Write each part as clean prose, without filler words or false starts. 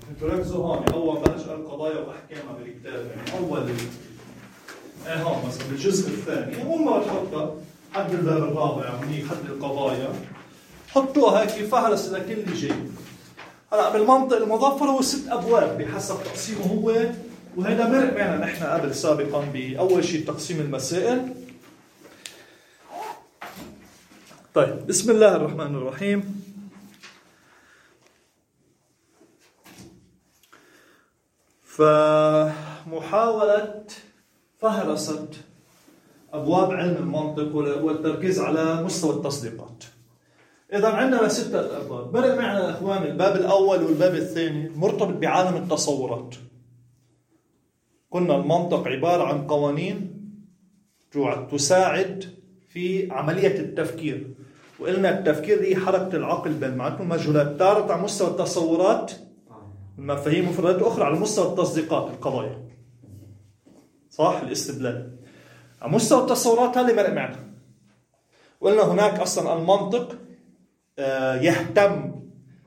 ركزوا هون. أول بلش القضايا وأحكامها بالكتاب، يعني أول هون مثلا بالجزء الثاني أول ما بتحطها حد الباب الرابع، يعني حد القضايا، حطوها هيك فهرس لكل شيء. هلا بالمنطق المظفر هو 6 أبواب بحسب تقسيمه هو، وهذا مرق معنا نحن قبل سابقا بأول شيء تقسيم المسائل. طيب بسم الله الرحمن الرحيم. فمحاولة فهرسة أبواب علم المنطق والتركيز على مستوى التصديقات. إذا عندنا 6 أبواب. مرق معنا أخوان الباب الأول والباب الثاني مرتبط بعالم التصورات. قلنا المنطق عبارة عن قوانين تساعد في عملية التفكير، وقلنا التفكير هي حركة العقل بين معلومات مجهولات، تارة على مستوى التصورات المفاهيم ومفردات أخرى على مستوى التصديقات القضايا، صح؟ الاستدلال على مستوى التصورات. هذا مرق معنا. وقلنا هناك أصلا المنطق يهتم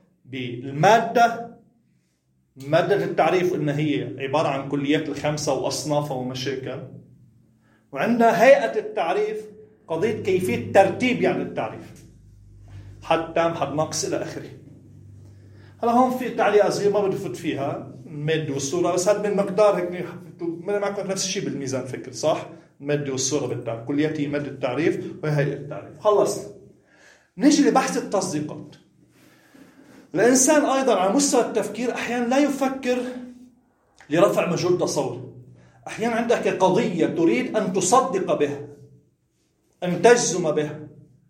بالمادة، مادة التعريف، إن هي عبارة عن كليات ال5 وأصنافها ومشاكل. وعندنا هيئة التعريف، قضية كيفية ترتيب يعني التعريف، حد تام حد ناقص إلى آخره. هلا هون في تعليقات صغيرة ما بدي فوت فيها، المادة والصورة، بس هذا من مقدار هيك معكم نفس الشيء بالميزان فكر، صح؟ المادة والصورة بالتعريف، كليات هي مادة التعريف وهي هيئة التعريف. خلصنا. نيجي لبحث التصديقات. الإنسان أيضا على مستوى التفكير أحيانا لا يفكر لرفع مجهول تصور. أحيانا عندك قضية تريد أن تصدق بها، أن تجزم بها،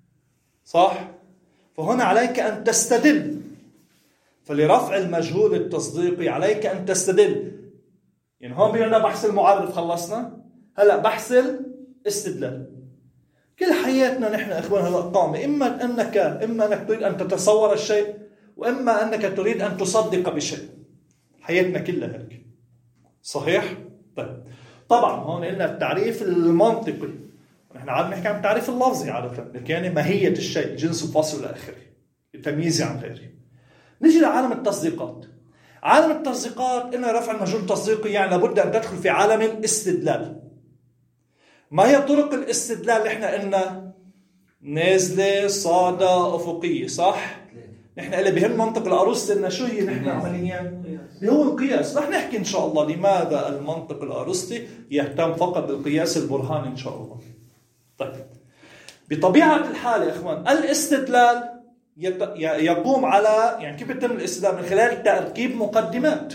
صح؟ فهنا عليك أن تستدل. فلرفع المجهول التصديقي عليك أن تستدل. يعني هون بينا بحث المعرف خلصنا، هلأ بحث الاستدلال. كل حياتنا نحن إخوان هلأ قامة، إما أنك تريد أن تتصور الشيء، وإما أنك تريد أن تصدق بشيء. حياتنا كلها هيك، صحيح؟ طيب طبعا هون قلنا التعريف المنطقي، نحن عم نحكي عن التعريف اللفظي عادة، يعني ماهية الشيء، جنس وفصل إلى آخره، تمييزه عن غيره. نجي لعالم التصديقات. عالم التصديقات إن رفع المجهول التصديقي يعني لابد أن تدخل في عالم الاستدلال. ما هي طرق الاستدلال اللي احنا قلنا؟ نازلة، صاعدة، أفقية، صح؟ نحن اللي بهم منطق الأرسطي إن شو هي نحن عمليا؟ اللي هو القياس. رح نحكي إن شاء الله لماذا المنطق الأرسطي يهتم فقط بالقياس البرهاني إن شاء الله. طيب بطبيعة الحال يا إخوان الاستدلال يقوم على، يعني كيف يتم الاستدلال؟ من خلال تركيب مقدمات.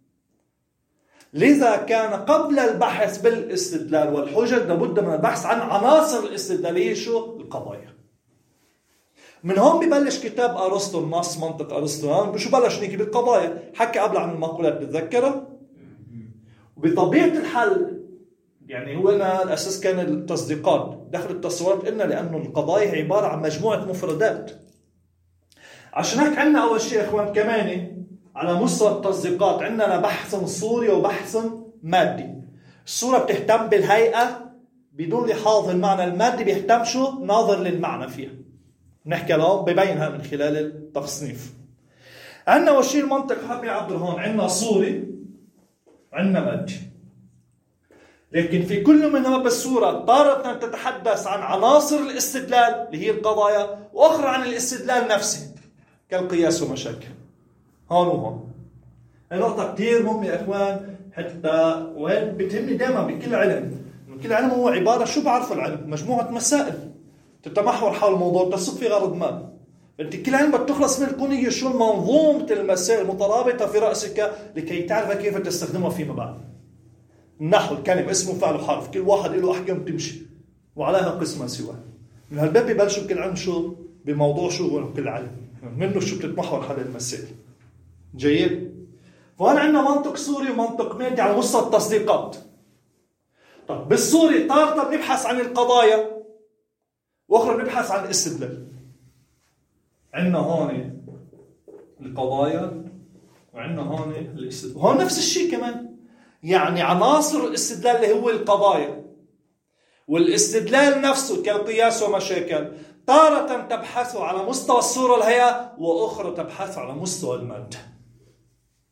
لذا كان قبل البحث بالاستدلال والحجج لابد من البحث عن عناصر الاستدلالية، شو؟ القضايا. من هون ببلش كتاب أرسطو، النص منطق أرسطو. شو بلش نيجي بالقضايا؟ حكى قبل عن المقولات، بتذكرها؟ وبطبيعة الحال يعني هو أنا الأساس كان التصديقات داخل التصورات، إن لأنه القضايا عبارة عن مجموعة مفردات. عشان هيك عندنا أول شيء يا إخوان كمان على مستوى التصديقات عندنا بحث صوري وبحث مادي. الصورة بتهتم بالهيئة بدون لحاظ المعنى، المادي بيهتم شو؟ ناظر للمعنى فيها. نحكي لهم ببينها من خلال التصنيف. عندنا أول شيء المنطق حاب يعبر هون، عندنا صوري وعندنا مادي. لكن في كل منها بالصورة تارة تتحدث عن عناصر الاستدلال اللي هي القضايا، وأخرى عن الاستدلال نفسه كالقياس ومشاكل. هون وهون. هاي نقطة كتير مهمة يا إخوان، حتى وين بتهمني دائما بكل علم. كل علم هو عبارة، شو بعرفه العلم؟ مجموعة مسائل تتمحور حول موضوع تصب في غرض ما. فأنت كل علم بتخلص من الكونية شو منظومة المسائل المترابطة في رأسك لكي تعرف كيف تستخدمها فيما بعد. النحو، الكلمة، اسم وفعل وحرف، كل واحد له أحكام تمشي وعليها قسمة سوا. من هالباب ببلشوا كل علم شو؟ بموضوع شو هو كل علم منه شو بتتمحور حول المسائل. جيد؟ فهنا عندنا منطق صوري ومنطق مادي على مستوى التصديقات. طب بالصوري طارة بنبحث عن القضايا، واخرى بنبحث عن الاستدلال. عندنا هون القضايا وعندنا هون الاستدلال. هون نفس الشيء كمان، يعني عناصر الاستدلال اللي هو القضايا والاستدلال نفسه كالقياس ومشاكل، تارة تبحث على مستوى الصورة والهيئة، وأخرى تبحث على مستوى المادة.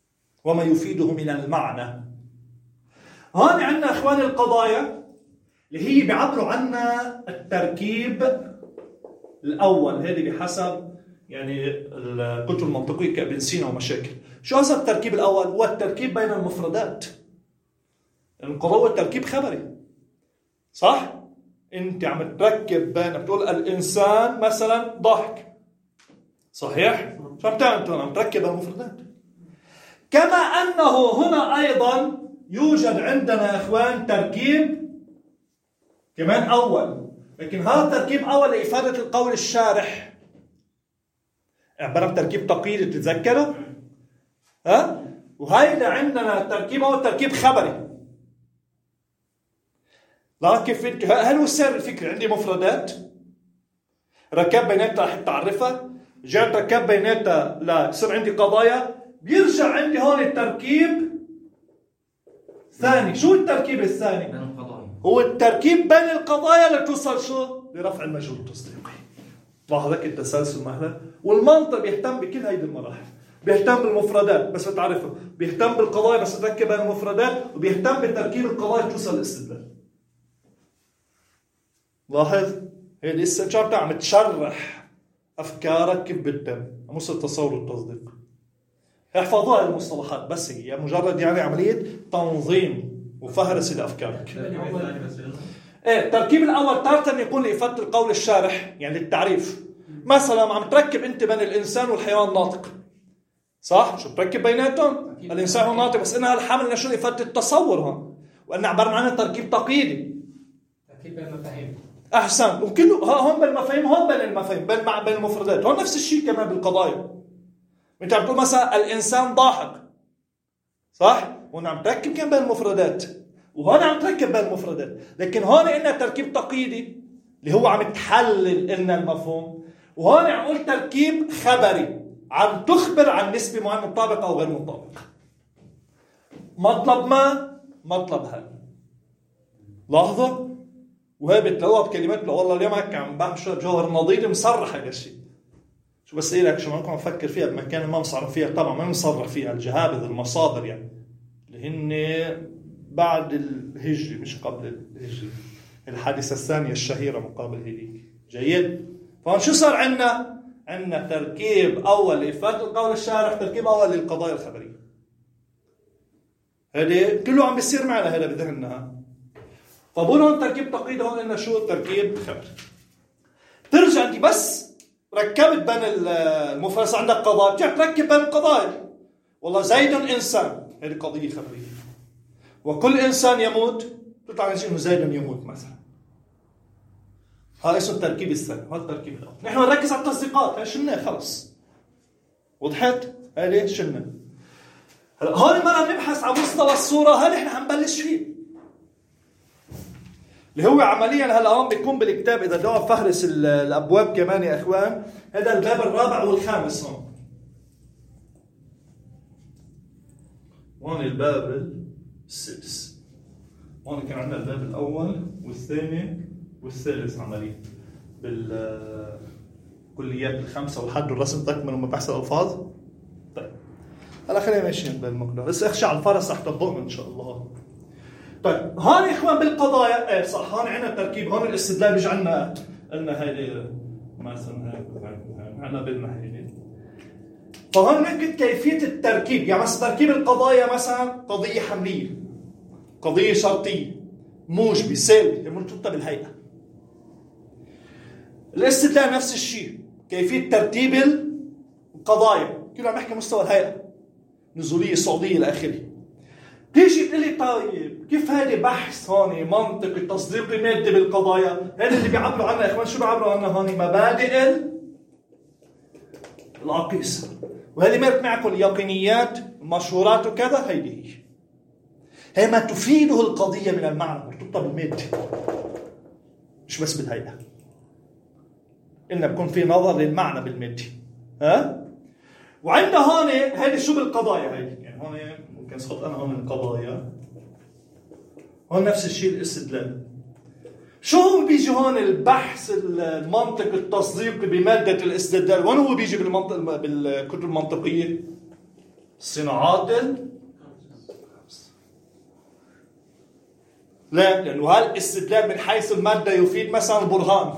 وما يفيده من المعنى. هون عندنا اخواني القضايا اللي هي بيعبروا عنها التركيب الاول، هذه بحسب يعني الكتب المنطقيه كابن سينا ومشاكل. شو هذا التركيب الاول؟ هو التركيب بين المفردات. القضاء التركيب خبري، صح؟ انت عم تركب بين، بتقول الانسان مثلا ضحك، صحيح؟ شو عم تعمل؟ عم تركب المفردات. كما انه هنا ايضا يوجد عندنا اخوان تركيب كمان اول، لكن هذا التركيب اول لافاده القول الشارح، عباره عن تركيب تقييدي، تتذكروا؟ ها؟ وهيدا عندنا تركيب اول تركيب خبري. لكن هل هو السر الفكري؟ عندي مفردات ركب بيناتها حتى اعرفها، جاءت ركب بيناتها ليصير عندي قضايا، بيرجع عندي هون التركيب ثاني. شو التركيب الثاني؟ بين القضايا. هو التركيب بين القضايا لتوصل شو؟ لرفع المجهول التصديقي. لاحظ هيك التسلسل مهلا. والمنطق بيهتم بكل هيدي المراحل، بيهتم بالمفردات بس بتعرفها، بيهتم بالقضايا بس تركب بين المفردات، وبيهتم بتركيب القضايا توصل للاستدلال. لاحظ هي لسه شرطة عم تشرح أفكارك كيف بتتم مصر التصور والتصديق. احفظوها المصطلحات بس، هي مجرد يعني عملية تنظيم وفهرس لأفكارك. التركيب الأول تارة يكون لإفادة القول الشارح، يعني التعريف. مثلا عم تركب أنت بين الإنسان والحيوان الناطق، صح؟ شو بتركب بيناتهم؟ الإنسان هو ناطق، بس إنها الحمل نشو إفادة التصور هون، وأن عبر عنها تركيب تقييدي. تركيب بين المفاهيم. أحسن. وكله هون بالمفاهيم، هون بين المفاهيم، بين المفردات. هون نفس الشيء كمان بالقضايا. أنت عم تقول مثلا الإنسان ضاحك، صح؟ هون عم تركب كمان بين المفردات، وهون عم تركب بين المفردات. لكن هون إلنا تركيب تقييدي اللي هو عم تحلل إلنا المفهوم، وهون عم نقول تركيب خبري عم تخبر عن نسبة معينة مطابق أو غير مطابق. مطلب ما مطلب هذا. لاحظوا؟ وهي بتلاقوها بكلمات لو والله اليوم هيك عم بمشي جوهر نظيري مصرح هذا الشيء. شو بس لك شو ممكن افكر فيها بمكان ما مصرح فيها، طبعا ما مصرح فيها الجهابذ المصادر يعني اللي هن بعد الهجري مش قبل الهجري، الحادثة الثانية الشهيرة مقابل هذيك. جيد. فهون شو صار عندنا؟ عندنا تركيب أول لإفادة القول الشارح، تركيب أول للقضايا الخبرية. هذا كله عم بيصير معنا هذا بذهننا. فبقول هون تركيب تقييد، هون لنا شو تركيب خبري. ترجع أنت بس ركبت بين المفرس، عندك قضايا، بترجع تركب بين القضايا. والله زيد إنسان، هذه قضية خبرية. وكل إنسان يموت، تطلع إنه زيد يموت مثلا. هذا اسمه التركيب الثاني، هذا التركيب الأول. نحن نركز على التصديقات، هاي شلناه خلص. وضحت؟ هذه شلنا. هون مرة نبحث على مستوى الصورة، هذا احنا حنبلش فيه. اللي هو عمليا هلا هون بيكون بالكتاب اذا بدنا فهرس الابواب كمان يا اخوان، هذا الباب الرابع والخامس هون. هون الباب السادس. هون كان عندنا الباب الاول والثاني والثالث عمليا بالكليات الخمسه والحد والرسم تكمل ومباحث الالفاظ. طيب هلا خلينا ماشيين بالمقدار، بس اخشى على الفرس تحت الضوء ان شاء الله. طيب هون يا اخوان بالقضايا ايه صح، هون عندنا التركيب، هون الاستدلال بيجي عندنا قلنا هيدي مثلا هيك عندنا بدنا هيدي. فهون نحكي كيفيه التركيب، يعني مثلا تركيب القضايا مثلا قضيه حمليه، قضيه شرطيه، موجبه، سالبه، مرتبطه بالهيئه. الاستدلال نفس الشيء، كيفيه ترتيب القضايا، كله عم نحكي مستوى الهيئه، نزوليه، صعوديه الى اخره. تيجي تقول لي طيب كيف هذا بحث هون منطقي تصديقي مادي بالقضايا؟ هذا اللي بيعبروا عنها يا اخوان، شو بيعبروا عنها هون؟ مبادئ العقيصه. وهذه مرت معكم اليقينيات المشهورات وكذا، هيدي هي ما تفيده القضيه من المعنى، مرتبطه بالمادي مش بس بالهيئه. إنه بكون في نظر للمعنى بالمادي. ها؟ وعندنا هون هذه شو بالقضايا هيدي، يعني هون ممكن اسقط انا هون القضايا، هون نفس الشيء الاستدلال. شو هو بيجي هون البحث المنطق التصديقي بمادة الاستدلال؟ وين هو بيجي بالكتب المنطقية؟ الصناعات لا، لأنه هالاستدلال من حيث المادة يفيد مثلا البرهان،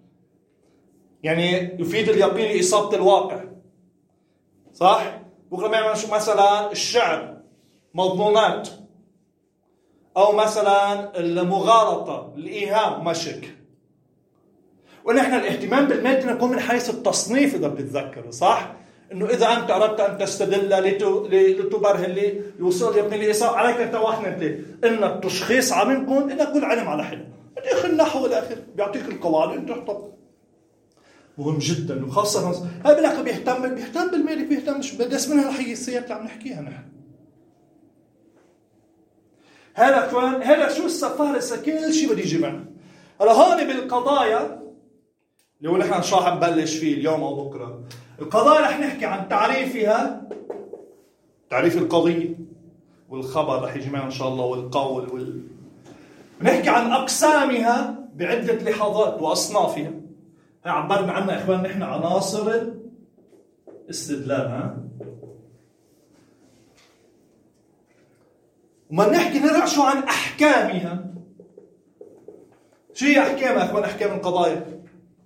يعني يفيد اليقين لإصابة الواقع، صح؟ بكرة ما يعمل مثلا الشعر مضمونات، أو مثلا المغالطة، الإيهام، مشك. ونحن الاهتمام بالمادة نكون من حيث التصنيف إذا بتتذكر، صح؟ إنه إذا أنت أردت أن تستدل لتبرهن لوصول اليقين لإصابة، عليك أن توحنت إن التشخيص عملكم إن كل علم على حد. أدخل النحو والآخر بيعطيك القواعد أنت تحطها. مهم جدا، وخاصة هاي بالأخير بيهتم بالمادة، بيهتمش بدرس منها الحيثيات اللي عم نحكيها نحن. هذا كمان هذا شو السفارة، كل شيء بدي يجي معنا. هلا هون بالقضايا اللي هو نحن شو رح نبلش فيه اليوم او بكره. القضايا رح نحكي عن تعريفها، تعريف القضية والخبر رح يجي معنا ان شاء الله، والقول نحكي عن اقسامها بعدة لحظات واصنافها. هي عبرنا عنها اخوان نحن عناصر الاستدلال. وما نحكي نرجع شو عن احكامها. شو هي احكامها اخوان؟ احكام القضايا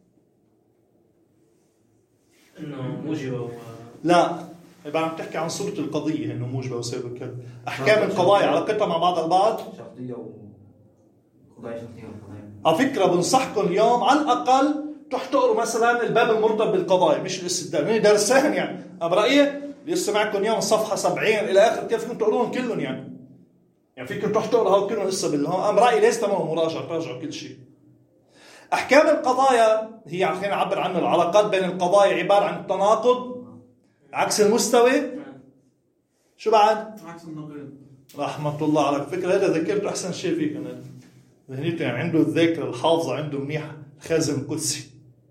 انه موجبه لا، يبقى عم تحكي عن صورة القضية انه موجبة وسبب وكذا. احكام القضايا علاقتها مع بعض البعض، شرطية وقضايا شرطية وقضايا. على فكرة بنصحكم اليوم على الاقل تقروا مثلا الباب المرتبط بالقضايا، مش الاستدلال، من درسان يعني. برأيي لسه معكم اليوم صفحة 70 الى اخر، كيف فيكم تقروهم كلهم يعني فيكم تقروا هذول كلهم لسه بالهم. برأيي ليس تمام مراجعة، تراجعوا كل شيء. احكام القضايا هي خلينا نعبر عنه العلاقات بين القضايا عبارة عن التناقض، عكس المستوى، شو بعد؟ عكس النقيض. رحمة الله عليك. فكرة هذا ذكرت أحسن شيء فيك أنا. ذهنيته يعني عنده الذاكرة الحافظة عنده منيحة، الخازن القدسي.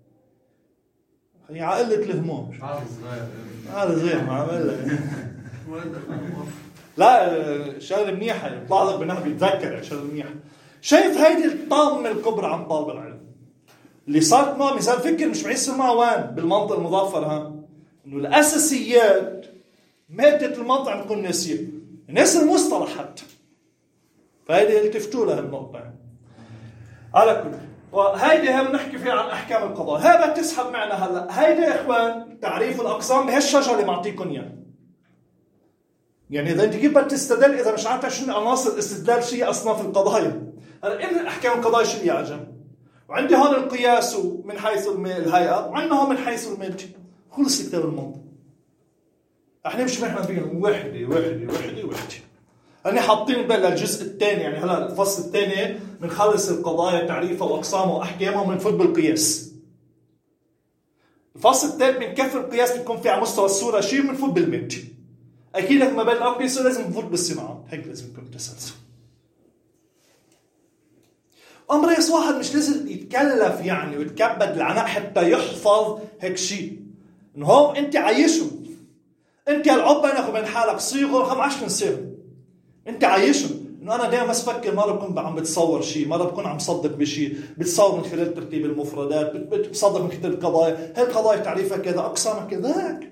هي عائلة الهموم. هذا صغير ما عمل لا شغلة منيحة، يطلع لك بنها بيتذكر شغلة منيحة. شايف هيدي الطامة الكبرى عن طالب العلم اللي صارت معه مثال فكر مش معيصر معه وين بالمنطق المظفر إنه الأساسيات مادة المنطق عم تكون ناسية، ناس المصطلح حتى. فهيدي التفتوا لها النقطة على كل. وهيدي هم نحكي فيها عن أحكام القضاء. هذا تسحب معنا هلا. هيدي يا إخوان تعريف الأقسام بهالشجرة اللي معطيكم إياه. يعني إذا أنت كيف بدك تستدل إذا مش عارف شنو عناصر الاستدلال، شيء أصناف القضايا. هلا إن أحكام القضايا شو اللي عجب؟ وعندي هون القياس من حيث الهيئة، وعندنا هون من حيث المادة. خلص كتاب المنطق. احنا مش نحن فيهم وحده. هني حاطين بقى الجزء الثاني، يعني هلا الفصل الثاني بنخلص القضايا تعريفها واقسامها واحكامها وبنفوت بالقياس. الفصل الثالث بنكفي القياس بيكون في على مستوى الصوره شيء بنفوت بالمادة. اكيد ما بين القياس لازم نفوت بالصناعات، هيك لازم يكون تسلسل. امر رئيس واحد مش لازم يتكلف يعني ويتكبد العناء حتى يحفظ هيك شيء. انه هون انت عايشهم، انت العب بينك وبين حالك صيغه 15 سنه، انت عايشهم. انه انا دائما بس فكر، مره بكون عم بتصور شيء، مره بكون عم صدق بشيء، بتصور من خلال ترتيب المفردات، بتصدق من خلال القضايا. هاي القضايا تعريفها كذا، اقسامها كذاك.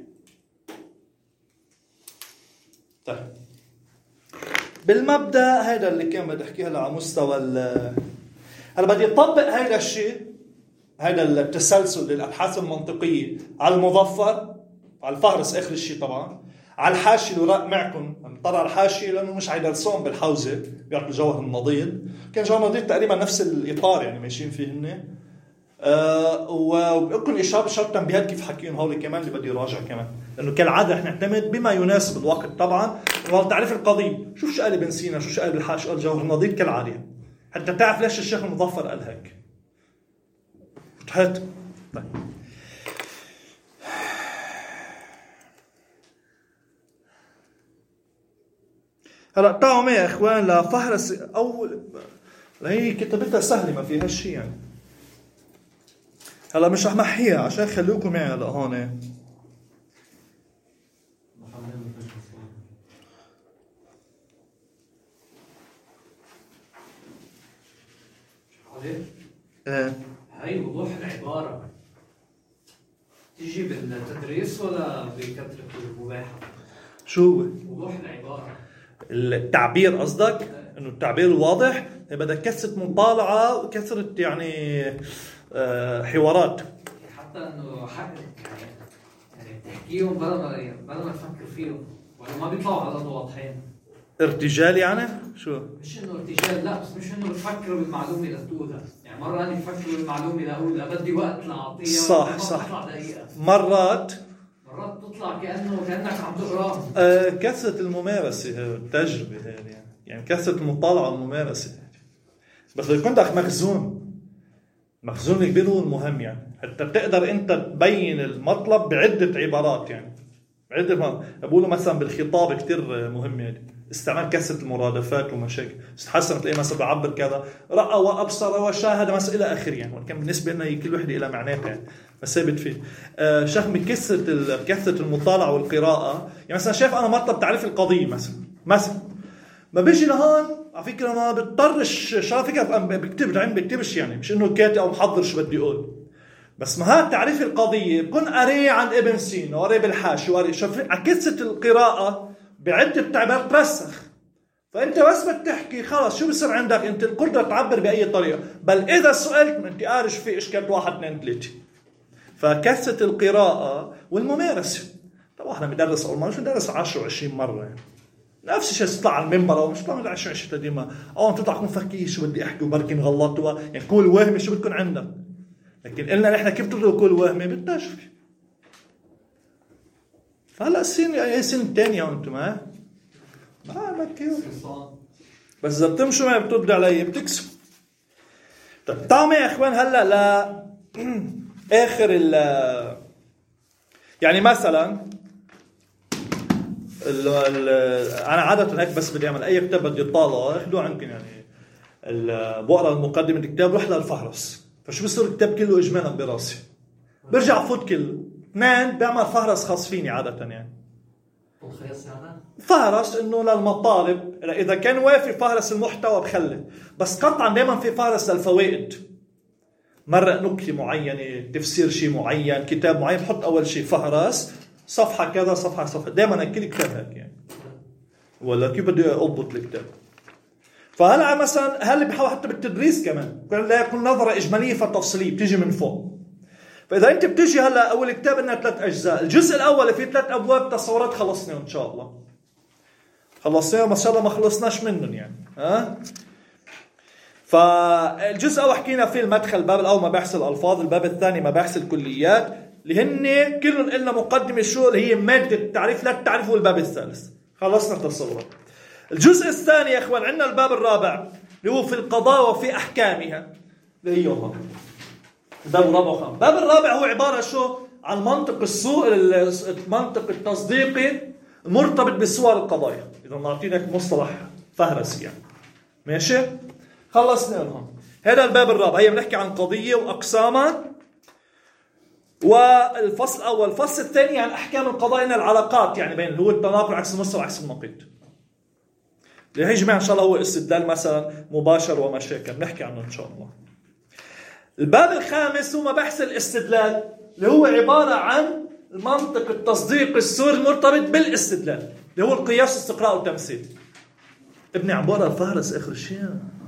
طيب بالمبدا هذا اللي كان بدي احكيه هلا على مستوى هلا بدي اطبق هذا الشيء، هذا التسلسل للابحاث المنطقيه على المظفر، على الفهرس اخر الشيء طبعا، على الحاشيه الوراق معكم. نطلع على الحاشيه لانه مش حيدرسون بالحوزه، بيعطوا جوهر النضيد. كان جوهر النضيد تقريبا نفس الاطار يعني ماشيين فيه هن. وبقول اشاره بشرط تنبيهات كيف حكيهم هول كمان اللي بدي يراجع كمان، لانه كالعاده احنا نعتمد بما يناسب الوقت طبعا. تعريف القضيه، شوف شو قال ابن سينا، شو قال الحاشيه، قال جوهر النضيد كالعاده، حتى تعرف ليش الشيخ المظفر قال هيك. فتحت. طيب هلا تعالوا معي يا اخوان لفهرس اول. هي كتابتها سهله ما فيها شيء يعني. هلا مش رح محيها عشان خليكم معي هلا هون. هاي وضوح العبارة تيجي بالتدريس ولا بكترة المباحة؟ شو هو؟ وضوح العبارة، التعبير قصدك؟ انه التعبير الواضح بدك كثرة مطالعة وكثرة يعني حوارات. حتى انه يعني بتحكيهم بدل ما تفكر فيهم ولا ما بيطلعوا على الارض واضحين. ارتجال يعني شو؟ مش انه ارتجال، لا، بس مش انه بتفكر بالمعلومه لتقولها، يعني مره انا بفكر بالمعلومه لاقولها بدي وقت لاعطيها. صح. تطلع دقيقه، مرات تطلع كانك عم تقراها. كثرة الممارسة التجربة هذه يعني كثرة المطالعة والممارسة. بس يكون عندك مخزون كبير والمهم يعني حتى تقدر انت تبين المطلب بعدة عبارات يعني بقولوا مثلا بالخطاب كتير مهم يعني استعمال كثرة المرادفات ومشاكل تحسن تلاقي مثلا بعبر كذا رأى وأبصر وشاهد مثلا إلى آخر يعني وكان بالنسبة لنا كل وحدة إلى معناتها يعني بس ثابت فيه شغل كثرة المطالعة والقراءة. يعني مثلا شايف أنا مطلب تعريف القضية مثلا ما بيجي لهون على فكرة ما بضطرش شايف فكرة بكتبش يعني مش إنه كاتب أو محضر شو بدي أقول بس ما هذا تعريف القضية بكون قريه عند ابن سينا وقريه بالحاشي وقريه شوف عكسة القراءة بعدة تعبير ترسخ فأنت بس بتحكي خلاص شو بصير عندك أنت القدرة تعبر بأي طريقة بل إذا سئلت من أنت قارش في إشكال 1 2 3 فكثرة القراءة والممارسة. طبعا احنا بندرس أول مرة مش بندرس 10 و20 مرة يعني. نفس الشيء تطلع على المنبر أو مش بتعمل 20 ديما أو تطلع كون فكي شو بدي أحكي وبركن غلطوا يعني كل وهمي شو بتكون عندك لكن قلنا نحن كيف تدرك كل وهمي بالتجربة. فهلا السنة الثانية وانتم ما كيف بس إذا بتمشوا معي بترد علي بتكسب. طيب طعمة يا إخوان هلا لا آخر يعني مثلا أنا عادة هيك بس بدي أعمل أي كتاب بدي طالع أخذوه عندكم يعني بقرأ المقدمة الكتاب روح للفهرس فشو بصير الكتاب كله إجمالا براسي برجع فوت كله 2 بعمل فهرس خاص فيني عادة يعني فهرس إنه للمطالب إذا كان وافي فهرس المحتوى بخلي بس قطعا دائما في فهرس للفوائد مرة نكتة معينة تفسير شيء معين كتاب معين بحط أول شيء فهرس صفحة كذا صفحة دائما كل كتاب هيك يعني ولا كيف بدي أضبط الكتاب. فهلا مثلا هل بحاول حتى بالتدريس كمان لا يكون نظرة إجمالية فتفصيلية بتيجي من فوق. فإذا أنت بتيجي هلا أول كتاب إنها 3 أجزاء الجزء الأول فيه 3 أبواب تصورات خلصنا إن شاء الله خلصنا ما شاء الله ما خلصناش منهم يعني فالجزء الأول حكينا فيه المدخل الباب الأول مباحث الألفاظ الباب الثاني مباحث الكليات اللي هن كلهم قلنا مقدمة شو اللي هي مادة التعريف لا التعريف والباب الثالث خلصنا التصورات. الجزء الثاني يا إخوان عندنا الباب الرابع اللي هو في القضاء وفي أحكامها اللي هي الباب الرابع وخامس. الباب الرابع هو عبارة شو عن المنطق التصديقي المرتبط بصور القضايا. إذا نعطيناك مصطلح فهرسي يعني ماشي خلصنا لهم هذا الباب الرابع هي بنحكي عن قضية وأقسامها والفصل الأول. الفصل الثاني عن أحكام القضاء العلاقات يعني بين هو التناقض عكس النص وعكس النقيض اللي هي جميع إن شاء الله هو استدلال مثلا مباشر ومشاكل بنحكي عنه إن شاء الله. الباب الخامس هو مباحث الاستدلال اللي هو عبارة عن المنطق التصديق السوري المرتبط بالاستدلال اللي هو القياس استقراء والتمثيل. ابني عم بقرأ الفهرس آخر شيء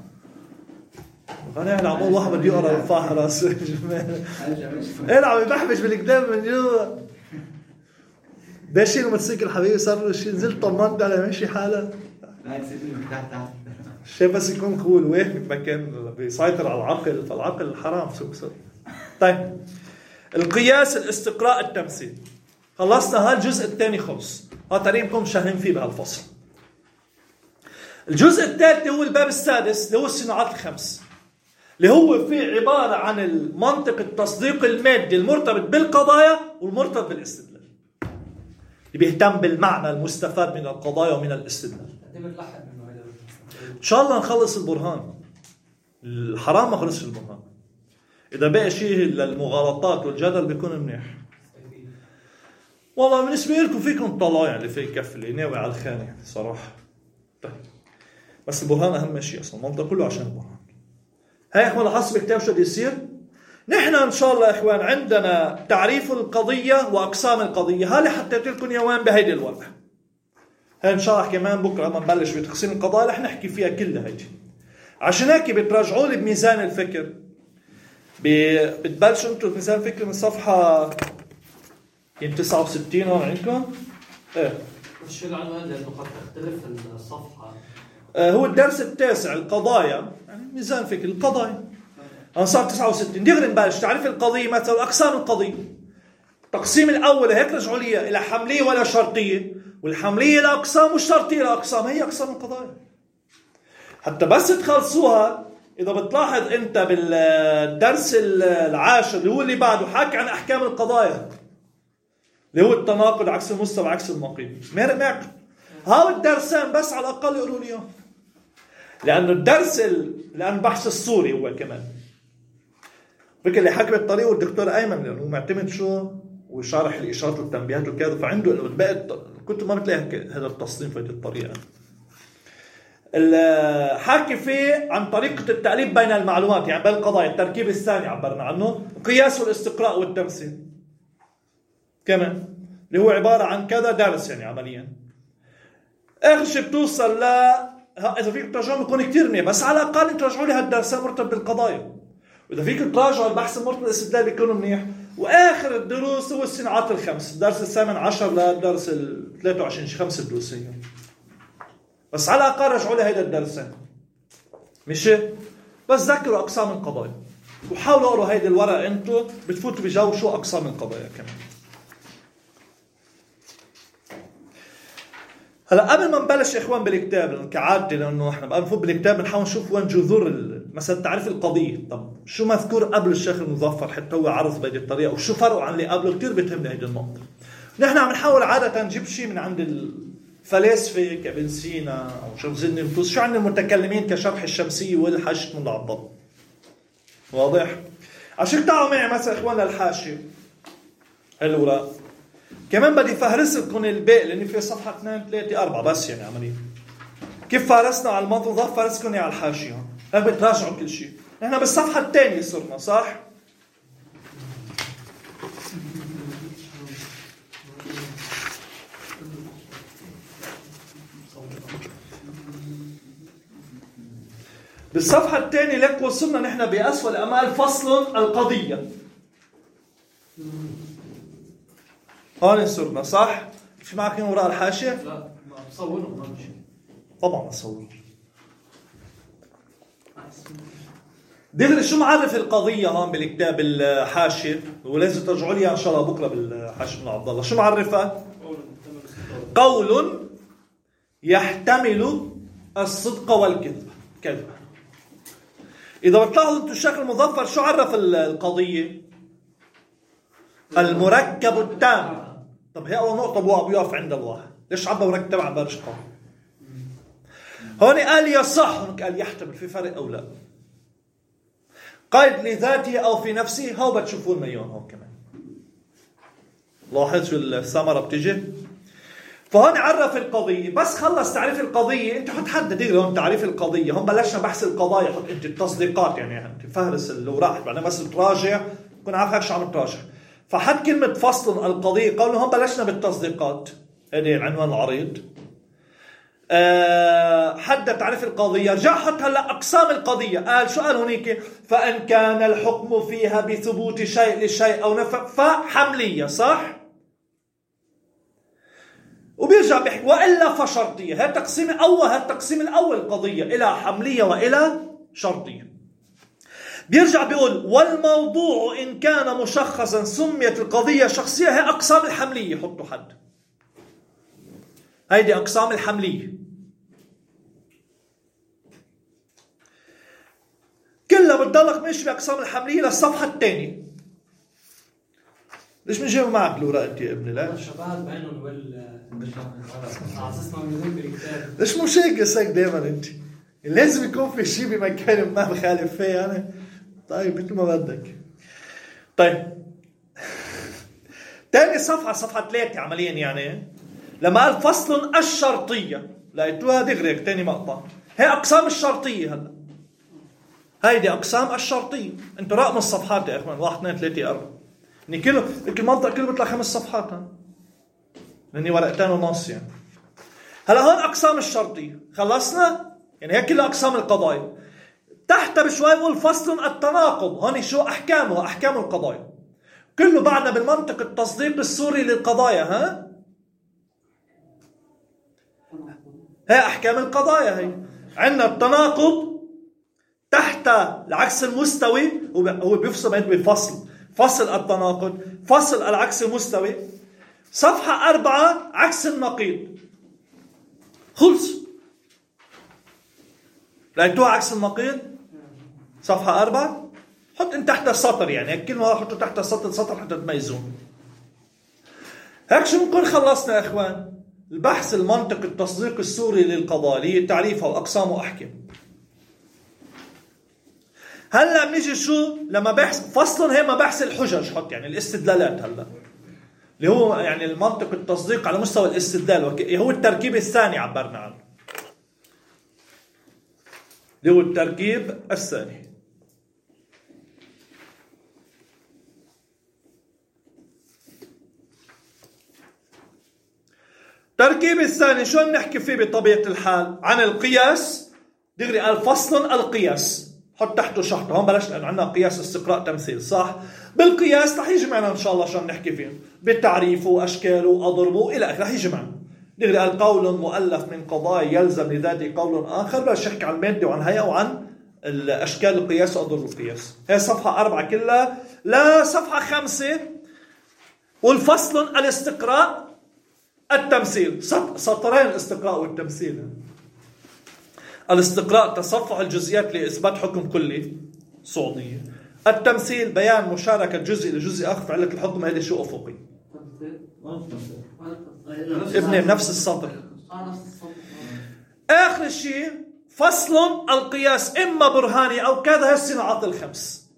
غني على عمول واحد بده يقرأ الفهرس ايه عم يبحبش بالكتاب من جوا ده شيء الموتوسيكل حبيبي صار له شيء نزلت طمنت على ماشي حاله لا نسيت تحت الشيء بس يكون قول وهم بمكان بيسيطر على العقل فالعقل حرام شو بصير. طيب القياس الاستقراء التمثيل خلصنا هالجزء الثاني خلص هذا تقريبا شاهدين فيه بهالفصل. الجزء الثالث هو الباب السادس اللي هو الصناعات الخمس اللي هو فيه عبارة عن المنطق التصديق المادي المرتبط بالقضايا والمرتبط بالاستدلال اللي بيهتم بالمعنى المستفاد من القضايا ومن الاستدلال. إن شاء الله نخلص البرهان الحرام ما خلصش البرهان إذا بقى شيء للمغالطات والجدل بيكون منيح والله بالنسبة لكم فيكم طلع يعني في كف اللي ناوي على الخانة صراحة. طيب بس البرهان أهم شيء أصلا المنطق كله عشان البرهان. هاي يا إخوان حسب كتاب شو يصير نحن إن شاء الله يا إخوان عندنا تعريف القضية وأقسام القضية هذه حطيت لكم يوم بهيدي الورقة هاي ان شاء الله كمان بكره لما نبلش بتقسيم القضايا رح نحكي فيها كلها هيك. عشان هيك بتراجعوا لي بميزان الفكر. بتبلشوا انتم بميزان الفكر من صفحه 69 هون عندكم. ايه شو العنوان لانه قد تختلف الصفحه؟ هو الدرس التاسع القضايا، يعني ميزان فكر القضايا. أنا صار 69 دغري نبلش تعريف القضيه مثلا أقسام القضيه. التقسيم الأول هيك رجعوا لي إلى حملية ولا شرطية، والحملية لأقسام والشرطية لأقسام، هي أقسام القضايا. حتى بس تخلصوها إذا بتلاحظ أنت بالدرس العاشر اللي هو اللي بعده حكي عن أحكام القضايا اللي هو التناقض عكس المستوى عكس النقيض. مارق معكم هاو الدرسين بس على الأقل يقولوا لي إياهم، لأنه لأن بحث الصوري هو كمان فكر اللي حكى بالطريقة والدكتور أيمن لأنه معتمد شو وشارح الإشارات والتنبيهات وكذا، فعنده إنه باقي الكتب ما بتلاقي هذا التصنيف بهذه الطريقة. الحكي فيه عن طريقة التأليف بين المعلومات، يعني بين القضايا، التركيب الثاني عبرنا عنه، قياس والاستقراء والتمثيل كمان اللي هو عبارة عن كذا درس يعني عمليا. آخر شيء بتوصل إذا فيك تراجعوا بيكون كتير منيح، بس على الأقل تراجعوا لي هالدرسين مرتبط بالقضايا، وإذا فيك تراجعوا البحث المرتبط بالاستدلال بيكون منيح. وآخر الدروس هو الصناعات الخمس، الدرس الثامن عشر للدرس 23 5 دروس هي. بس على الأقل رجعوا لي هيدا الدرسين ماشي. بس ذكروا أقسام القضايا وحاولوا اقروا هيدا الورق انتو بتفوتوا بجو شو أقسام القضايا كمان. هلا قبل ما نبلش يا اخوان بالكتاب كعادتي، لانه احنا بقى نفوت بالكتاب بنحاول نشوف وين جذور مثلا تعريف القضيه. طب شو مذكور قبل الشيخ المظفر حتى هو عرض بهذه الطريقه، وشو فرقه عن اللي قبله؟ كثير بتهمني هذه النقطه. نحن عم نحاول عاده نجيب شيء من عند الفلاسفه كابن سينا او شمس الدين طوس، شو عند المتكلمين كشرح الشمسيه والحاشيه من العضل. واضح؟ عشان تعالوا معي مثلا اخوان للحاشيه الاوراق كمان بدي فهرس لكم الباقي، لاني في صفحه 2 3 4 بس يعني عمليه. كيف فارسنا على المنظومه فارسكم على الحاشيه، هيك بتراجعوا كل شيء. نحن بالصفحه الثانيه صرنا صح؟ بالصفحه الثانيه لك وصلنا نحن باسفل امال فصل القضيه. هون صرنا صح؟ في معك هنا وراء الحاشية؟ لا ما بصورهم ما بمشي. طبعا أصور. دغري شو معرف القضية هون بالكتاب الحاشية؟ ولازم ترجعوا لي إن شاء الله بكرة بالحاشية من عبد الله. شو معرفها؟ قول يحتمل الصدق والكذب. كذب. إذا بتلاحظوا أنتم الشيخ المظفر شو عرف القضية؟ المركب التام. طب هي أول نقطة بيقف عند الله. ليش عبا مركب عبا رشقه؟ هون قال يصح، هون قال يحتمل، في فرق أو لا. قيد لذاته أو في نفسه، هو بتشوفون مليون هون كمان. لاحظ شو الثمرة بتجي. فهون عرف القضية، بس خلص تعريف القضية. أنت حتحدد هون تعريف القضية. هون بلشنا بحث القضايا، حط أنت التصديقات يعني أنت فهرس الأوراق بعدين بس تراجع تكون عارف شو عم تراجع. فحد كلمة فصل القضية قالوا هم بلشنا بالتصديقات، هذا العنوان العريض. حد تعريف القضية، رجع حط هلا أقسام القضية. قال شو قال هنيك؟ فإن كان الحكم فيها بثبوت شيء لشيء أو نفع فحملية، صح؟ وبيرجع بيحكي وإلا فشرطية. هذا التقسيم الأول قضية إلى حملية وإلى شرطية. بيرجع بيقول والموضوع إن كان مشخصا سميت القضية شخصية. هي أقسام الحملية، حطوا حد. هيدي أقسام الحملية كلها بتضلك ماشي بأقسام الحملية للصفحة الثانية. ليش بنجيب معك الأوراق أنت يا ابني؟ لا الشباب بينهم عززنا من بالكتاب. ليش مش هيك هيك دائما أنت؟ لازم يكون في شيء بمكان ما بخالف فيه أنا. طيب مثل ما بدك. طيب تاني صفحة 3 عمليا يعني لما قال فصل الشرطية، لقيتوها دغري تاني مقطع. هي أقسام الشرطية. هلا هيدي أقسام الشرطية. انتوا رقم الصفحات يا إخوان 1 2 3 4 يعني كل منطقة كله بيطلع 5 صفحات، لأني ورقتين ونص يعني. هلا هون أقسام الشرطية خلصنا، يعني هيك كلها أقسام القضايا. تحت بشوي بقول فصل التناقض. هون شو أحكامه؟ أحكام القضايا كله بعدنا بالمنطق التصديق السوري للقضايا. هي أحكام القضايا. هي عندنا التناقض تحت العكس المستوي، هو بيفصل بفصل، فصل التناقض، فصل العكس المستوي. صفحة 4 عكس النقيض، خلص. لقيتوها عكس النقيض صفحة 4. حط انت تحت السطر، يعني هيك كلمة حطوا تحت السطر حتى تميزون. هيك شو بنكون خلصنا يا اخوان البحث المنطق التصديق السوري للقضايا، تعريفها واقسامه واحكام. هلا بنيجي شو لما بحث فصل هي مباحث الحجج، حط يعني الاستدلالات. هلا اللي هو يعني المنطق التصديق على مستوى الاستدلال، هو التركيب الثاني عبرنا عنه، اللي هو التركيب الثاني. التركيب الثاني شو نحكي فيه بطبيعة الحال؟ عن القياس. دغري قال فصل القياس، حط تحته شحطة. هون بلاش لأنه عندنا قياس استقراء تمثيل، صح؟ بالقياس رح يجي معنا إن شاء الله شو نحكي فيه، بالتعريف وأشكاله وأضربه إلى آخره رح يجي معنا. دغري قال قول مؤلف من قضايا يلزم لذاته قول آخر. بلاش يحكي عن المادة وعن الهيئة وعن الأشكال القياس وأضرب القياس. هي صفحة 4 كلها. لا صفحة 5 والفصل الاستقراء التمثيل، سطرين الاستقراء والتمثيل. الاستقراء تصفح الجزئيات لإثبات حكم كلي صعودية. التمثيل بيان مشاركة جزء لجزء آخر في علة الحكم. هذا شو أفقي ابني بنفس السطر. آخر شيء فصل القياس إما برهاني أو كذا. هي الصناعات الخمس.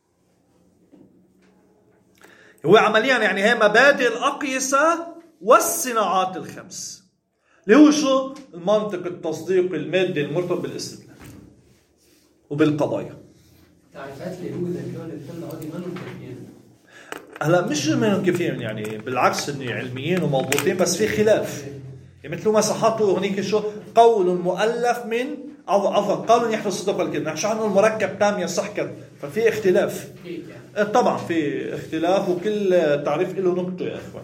هو عمليا يعني هي مبادئ الأقيسة والصناعات الخمس، اللي هو شو المنطق التصديق المادي المرتبط بالاستدلال وبالقضايا. تعريفات اللي هو ذكرون الكلمة هذه منهم كافيين. هلا مش منهم كافيين، يعني بالعكس اني علميين ومضبوطين، بس في خلاف. يعني مثل ما صححتوا هنيك شو قول مؤلف من عفوا قول يحمل الصدق والكذب. نحن شو نقول مركب تام يصح كذب، ففي اختلاف. طبعا في اختلاف وكل تعريف له نقطة يا اخوان.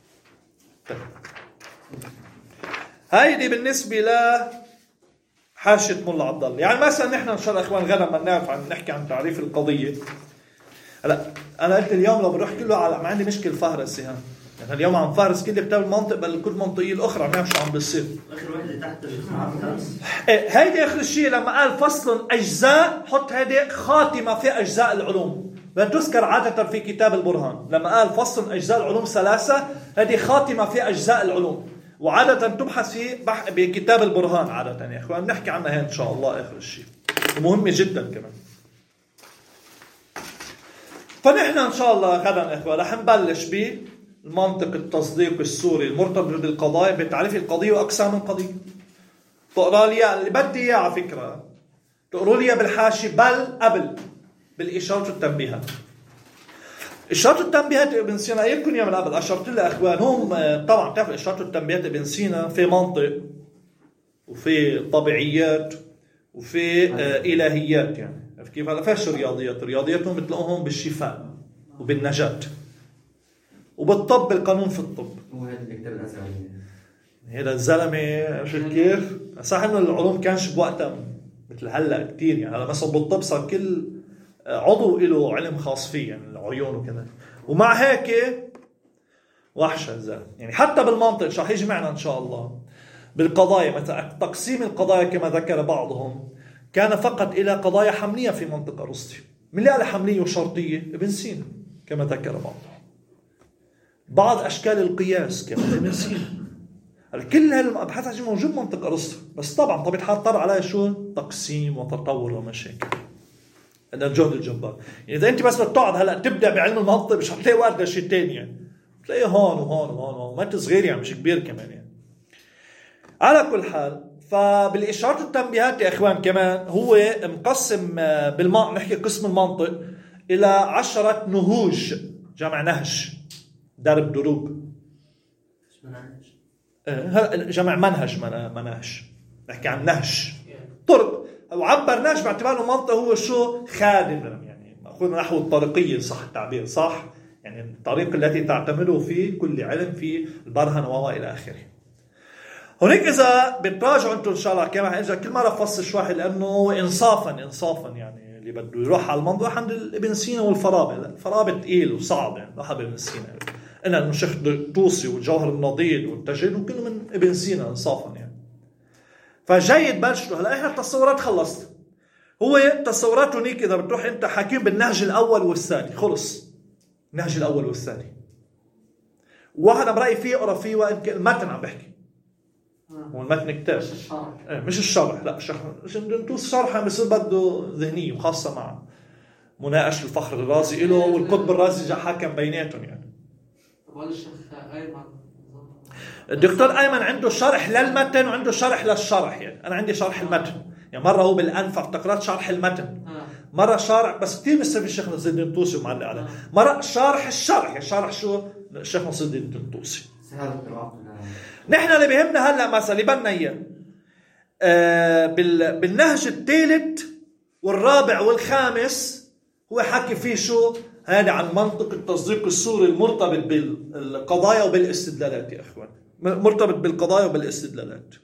هيدي بالنسبة لحاشية ملا عبد الله. يعني مثلا نحن ان شاء الله اخوان غدا ما نعرف نحكي عن تعريف القضية. هلا انا قلت اليوم لو بروح كله على ما عندي مشكلة فهرسة. يعني اليوم عم فهرس كل كتاب المنطق بل كل منطقية الاخرى عم نعرف شو عم بيصير. اخر وحده تحت الخمس. هيدي اخر شيء لما قال فصل اجزاء، حط هيدي خاتمة في اجزاء العلوم. بتذكر عادة في كتاب البرهان لما قال فصل اجزاء العلوم 3، هذه خاتمة في اجزاء العلوم، وعادة تبحث في بكتاب البرهان عادة يا اخوان. نحكي عنها ان شاء الله اخر الشيء، مهمة جدا كمان. فنحن ان شاء الله غدا اخوان رح نبلش بالمنطق التصديق السوري المرتبط بالقضايا، بتعريف القضية واقسام القضية. تقرا لي اللي بدي اياه على فكرة، تقروا لي بالحاشي بل قبل بالاشارات والتنبيهات. إشارات التنبيهات ابن سينا يمكن يعمل قبل أشرت لها أخوان. هم طبعا بتعرف إشارات التنبيهات ابن سينا في منطق وفي طبيعيات وفي إلهيات. يعني كيف هلا فيش رياضيات، رياضياتهم بتلاقوهم بالشفاء وبالنجاة وبالطب، بالقانون في الطب. هو هذا اللي كتب الأزهري هذا الزلمة شو كيف صح إنه العلوم كانش بوقتها مثل هلا كتير. يعني هلا مثلا بالطب صار كل عضو له علم خاص فيه، يعني العيون وكذا. ومع هيك وحشة الزلمة. يعني حتى بالمنطق رح يجي معنا إن شاء الله بالقضايا. مثلا تقسيم القضايا كما ذكر بعضهم كان فقط إلى قضايا حملية في منطق أرسطو. من اللي قال حملية وشرطية ابن سينا كما ذكر بعضهم. بعض أشكال القياس كما ابن سينا. كل هالأبحاث عشان موجود منطق أرسطو، بس طبعا طبيعة الحال طر عليها شو تقسيم وتطور ومشاكل. هذا الجهد الجبار. يعني إذا أنت بس بتقعد هلا تبدأ بعلم المنطق مش هتلاقي وقت لشيء تاني. يعني تلاقيه هون وهون وهون ما أنت صغير يعني مش كبير كمان. يعني على كل حال فبالإشارات والتنبيهات يا إخوان كمان هو مقسم نحكي قسم المنطق إلى 10 نهوج. جمع نهج، درب دروب. جمع منهج، مناهج، نحكي عن نهج طرق، وعبر نهج باعتباره منطق هو شو خادم، يعني مأخوذ نحو الطريقية صح التعبير صح، يعني الطريق التي تعتمده في كل علم في البرهنة وإلى آخره. هناك إذا بتراجعوا أنتم إن شاء الله كما إجا كل مرة فصل شوي لأنه إنصافا يعني اللي بده يروح على الموضوع عند ابن سينا والفارابي، الفارابي تقيل وصعب يعني لحب ابن سينا، قلنا إنه شيخ الطوسي والجوهر النضيد والتجريد وكله من ابن سينا إنصافا يعني. فجيد بلشوا هلا إحنا التصورات خلصت، هو تصوراته هنيك إذا بتروح أنت حاكم بالنهج الأول والثاني، خلص النهج الأول والثاني. واحد أنا برأيي فيه أقرأ فيه ويمكن المتن عم بحكي، والمتن كتاب مش الشرح، لا الشرح بصير بده ذهنية وخاصة مع مناقشة الفخر الرازي له والقطب الرازي جا حاكم بيناتهم يعني. الدكتور أيمن عنده شرح للمتن وعنده شرح للشرح، يعني أنا عندي شرح المتن، يعني مرة هو بالأنفع افتقرات شرح المتن، مرة شارح بس كتير مستفيد الشيخ نصير الدين الطوسي ومعلق عليه، مرة شارح الشرح، يعني شرح شو الشيخ نصير الدين الطوسي. نحن اللي بيهمنا هلا مثلا اللي بدنا اياه بالنهج الثالث والرابع والخامس هو حكي فيه شو هذا عن منطق التصديق السوري المرتبط بالقضايا وبالاستدلالات. يا اخوان مرتبط بالقضايا وبالاستدلالات.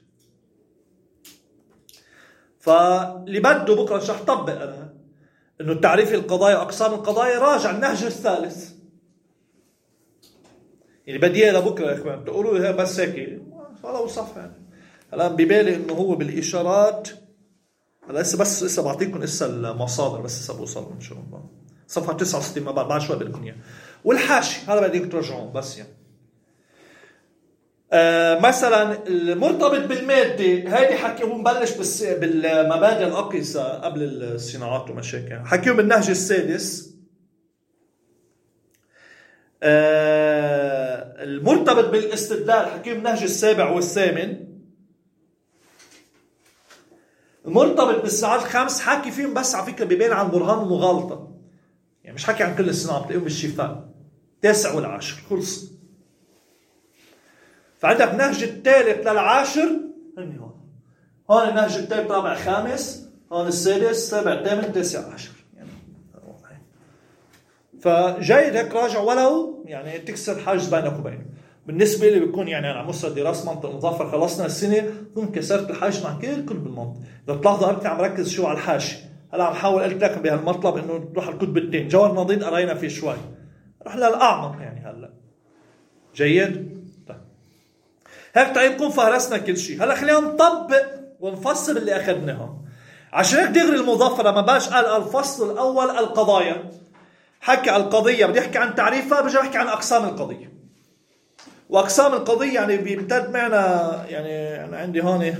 فاللي بده بكره مش رح طبق انا انه تعريف القضايا واقسام القضايا راجع النهج الثالث، يعني بدي اياه لبكره يا اخوان تقولوا لي بس هيك صار صفحه يعني. هلا ببالي انه هو بالاشارات هلا بس بعطيكم المصادر بس بوصل ان شاء الله صفحه 69 ما بعد شوي بدكم اياه، والحاشي هذا بدكم ترجعون بس يعني. مثلا المرتبط بالماده هيدي حكيهم بلش بالمبادئ الاقيسه قبل الصناعات ومشاكل، حكيهم بالنهج السادس. المرتبط بالاستدلال حكيهم بالنهج السابع والثامن. المرتبط بالصناعات الخمس حكي فيهم بس على فكره ببين عن برهان المغالطه، يعني مش حكي عن كل الصناعات بتلاقيهم بالشفاء 9 والعاشر خلص. فعندك نهج الثالث للعاشر هني هون النهج الثالث رابع خامس، هون السادس سابع ثامن 9 10 يعني. فجيد هيك راجع ولو يعني تكسر حاجز بينك وبينه. بالنسبه لي بيكون يعني على مستوى دراسه منطق مظفر خلصنا السنه بكون كسرت الحاجز مع كل بالمنطق. اذا بتلاحظوا انا عم ركز شو على الحاشي، هلا عم حاول قلت لك بهالمطلب انه نروح على الكتب التين. جوهر نضيد قرينا فيه شوي، رح للاعمق يعني هلا. جيد هيك طيب نكون فهرسنا كل شيء. هلا خلينا نطبق ونفصل اللي اخذناهم. عشان هيك دغري المظفر لما باش قال الفصل الاول القضايا، حكي عن القضيه بدي احكي عن تعريفها، برجع احكي عن اقسام القضيه. واقسام القضيه يعني بيمتد معنا يعني انا عندي هون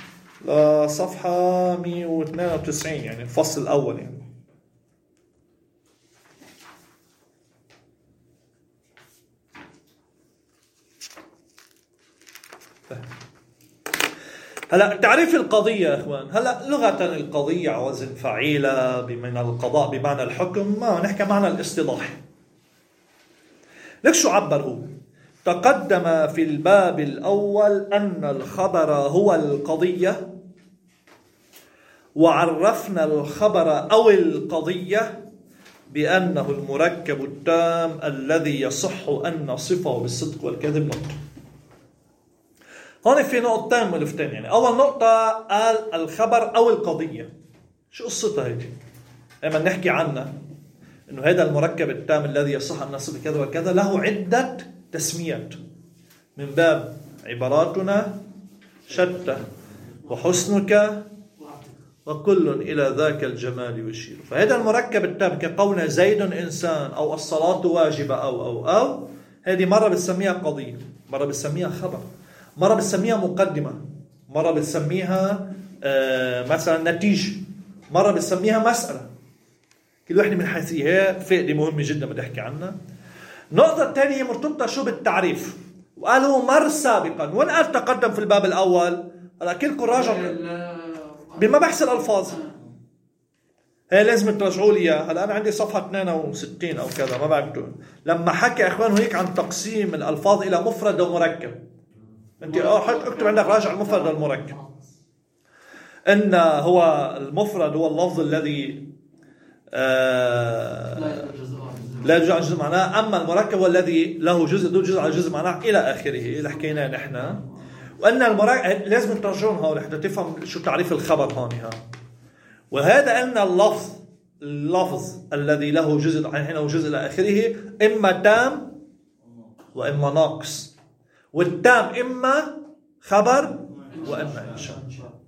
لصفحه 192 يعني الفصل الاول يعني. هلا تعريف القضية يا اخوان، هلا لغة القضية على وزن فعيلة بمعنى القضاء بمعنى الحكم، ما نحكي معنى الاصطلاحي. لك شو عبر هو؟ تقدم في الباب الأول أن الخبر هو القضية، وعرفنا الخبر أو القضية بأنه المركب التام الذي يصح أن نصفه بالصدق والكذب نقطة. هون في نقطتين ملفتين يعني. أول نقطة قال الخبر أو القضية، شو قصتها هيك؟ لما نحكي عنها إنه هذا المركب التام الذي يصح أن نصف كذا وكذا له عدة تسميات من باب عباراتنا شتى وحسنك وكل إلى ذاك الجمال يشير. فهذا المركب التام كقولنا زيد إنسان أو الصلاة واجبة أو هذه مرة بنسميها قضية، مرة بنسميها خبر، مرة بنسميها مقدمة، مرة بنسميها مثلا نتيجة، مرة بنسميها مسألة. كل واحدة من حيثيها فائدة مهمة جدا بدي أحكي عنها. النقطة الثانية مرتبطة شو بالتعريف، وقال هو مر سابقا وين قال تقدم في الباب الأول. هلا كلكم راجعوا بمباحث الألفاظ، هي لازم تراجعوا لي. هلا أنا عندي صفحة 62 أو كذا ما بعرف لما حكى إخوانه هيك عن تقسيم الألفاظ إلى مفرد ومركب. انت حط اكتب عندك راجع المفرد المركب. ان هو المفرد هو اللفظ الذي لا يجوز جزء معناه، اما المركب هو الذي له جزء دون جزء على جزء معناه الى اخره اللي حكيناه نحن. وان المركب لازم نترجمهم هون لحتى تفهم شو تعريف الخبر هون ها. وهذا ان اللفظ الذي له جزء الحين له جزء الى اخره اما تام واما ناقص، والتام اما خبر واما انشاء.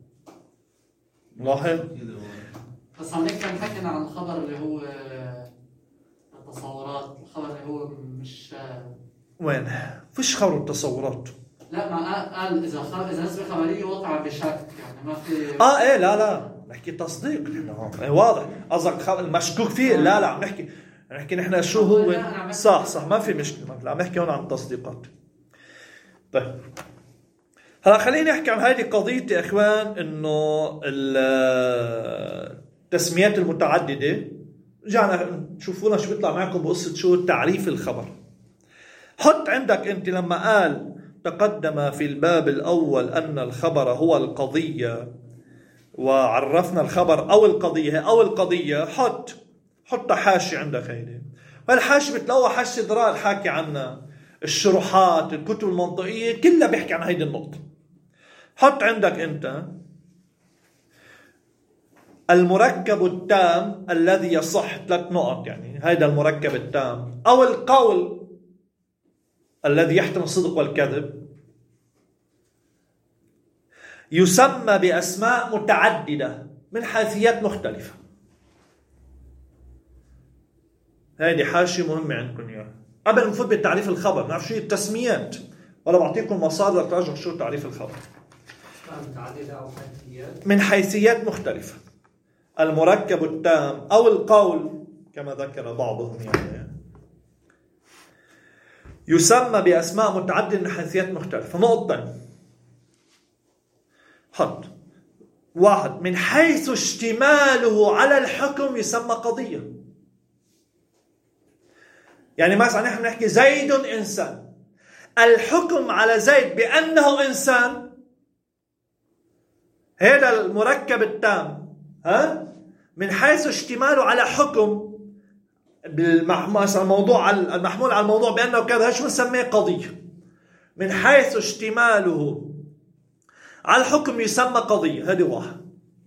لاحظ بس هونيك كان حكينا عن الخبر اللي هو التصورات، الخبر اللي هو مش وين فيش خبر التصورات. لا ما قال اذا نسبة خبرية وقع بشك يعني ما في ايه لا نحكي تصديق نحن هون. ايه واضح قصدك المشكوك فيه. لا عم نحكي نحن شو هو. صح ما في مشكلة. لا عم نحكي هون عن التصديقات. طيب هلا خليني احكي عن هذه قضيتي يا اخوان، انه التسميات المتعددة. رجعنا شوفونا شو بيطلع معكم بقصة شو تعريف الخبر. حط عندك انت لما قال تقدم في الباب الأول أن الخبر هو القضية، وعرفنا الخبر أو القضية حط حاشي عندك هيدي. والحاشي بتلاقوها حاشي ذراع الحاكي عنها، الشروحات، الكتب المنطقية كلها بيحكي عن هيدي النقطة. حط عندك أنت المركب التام الذي يصح 3 نقط، يعني هذا المركب التام، أو القول الذي يحتمل الصدق والكذب، يسمى بأسماء متعددة من حيثيات مختلفة. هذه حاشية مهمة عندكم إياها قبل ما نفوت بالتعريف الخبر. نعرف شو التسميات ولا بعطيكم مصادر تراجعوا شو تعريف الخبر. من حيثيات مختلفة. المركب التام أو القول كما ذكر بعضهم يعني يسمى بأسماء متعددة من حيثيات مختلفة. نقطة حط 1 من حيث اشتماله على الحكم يسمى قضية. يعني مثلا نحن نحكي زيد إنسان، الحكم على زيد بأنه إنسان هذا المركب التام من حيث اشتماله على حكم الموضوع المحمول على الموضوع بأنه كذا، شو نسميه قضية. من حيث اشتماله على الحكم يسمى قضية. هذه 1.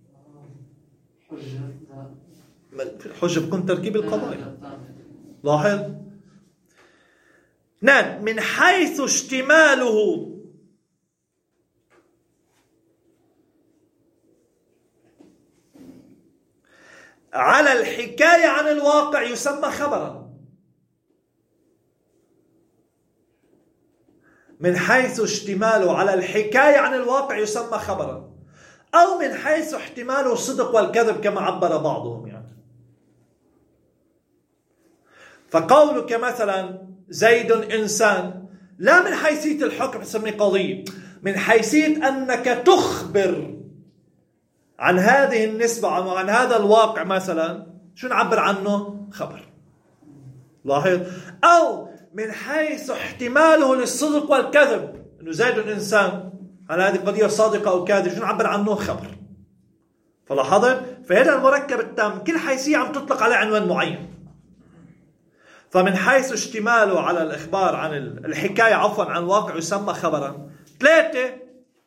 الحجة بكون تركيب القضايا. لاحظ 2 من حيث اشتماله على الحكاية عن الواقع يسمى خبرا. من حيث اشتماله على الحكاية عن الواقع يسمى خبرا، أو من حيث احتماله الصدق والكذب كما عبر بعضهم يعني. فقولك مثلا زيد إنسان لا من حيثية الحكم تسميه قضية، من حيثية أنك تخبر عن هذه النسبة عن هذا الواقع مثلا شو نعبر عنه؟ خبر. لاحظ. أو من حيث احتماله للصدق والكذب، إنه زيد إنسان، هل هذه قضية صادقة أو كاذبة، شو نعبر عنه؟ خبر. فلاحظت؟ فهذا المركب التام كل حيثية عم تطلق على عنوان معين. فمن حيث اشتماله على الإخبار عن الحكاية عن الواقع يسمى خبرا. 3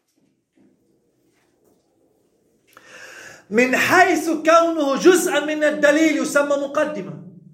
من حيث كونه جزءا من الدليل يسمى مقدمة.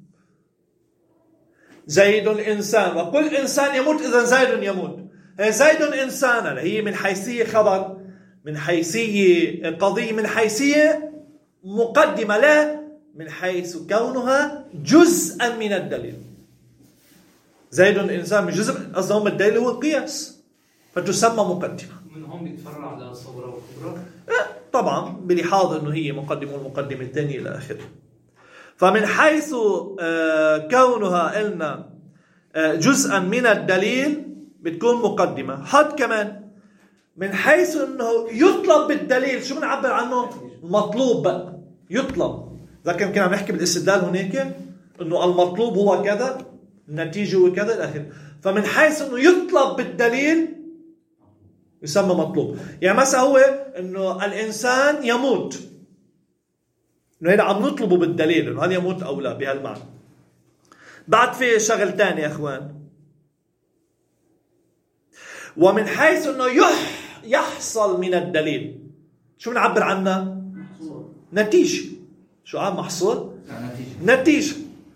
زيد إنسان وكل إنسان يموت إذا زيد يموت. زيد إنسان هي من حيثية خبر، من حيثية قضية، من حيثية مقدمة، لا من حيث كونها جزءا من الدليل. زيد إنسان من جزء أصلا الدليل هو القياس فتسمى مقدمة. من هون بيتفرع على الصغرى والكبرى طبعا بلحاظ أنه هي مقدمة والمقدمة الثانية إلى آخره. فمن حيث كونها إلنا جزءا من الدليل بتكون مقدمة. حد كمان من حيث أنه يطلب بالدليل، شو بنعبر عنه؟ مطلوب بقى يطلب. لكن كنا نحكي بالاستدلال هناك أنه المطلوب هو كذا، النتيجة هو كذا إلى آخره. فمن حيث أنه يطلب بالدليل يسمى مطلوب. يعني مثلا هو انه الانسان يموت، انه هنا عم نطلبه بالدليل انه هل يموت او لا بهالمعنى. بعد في شغل تاني يا اخوان، ومن حيث انه يحصل من الدليل، شو بنعبر عنها؟ نتيجة. شو عم محصول؟ نتيجة.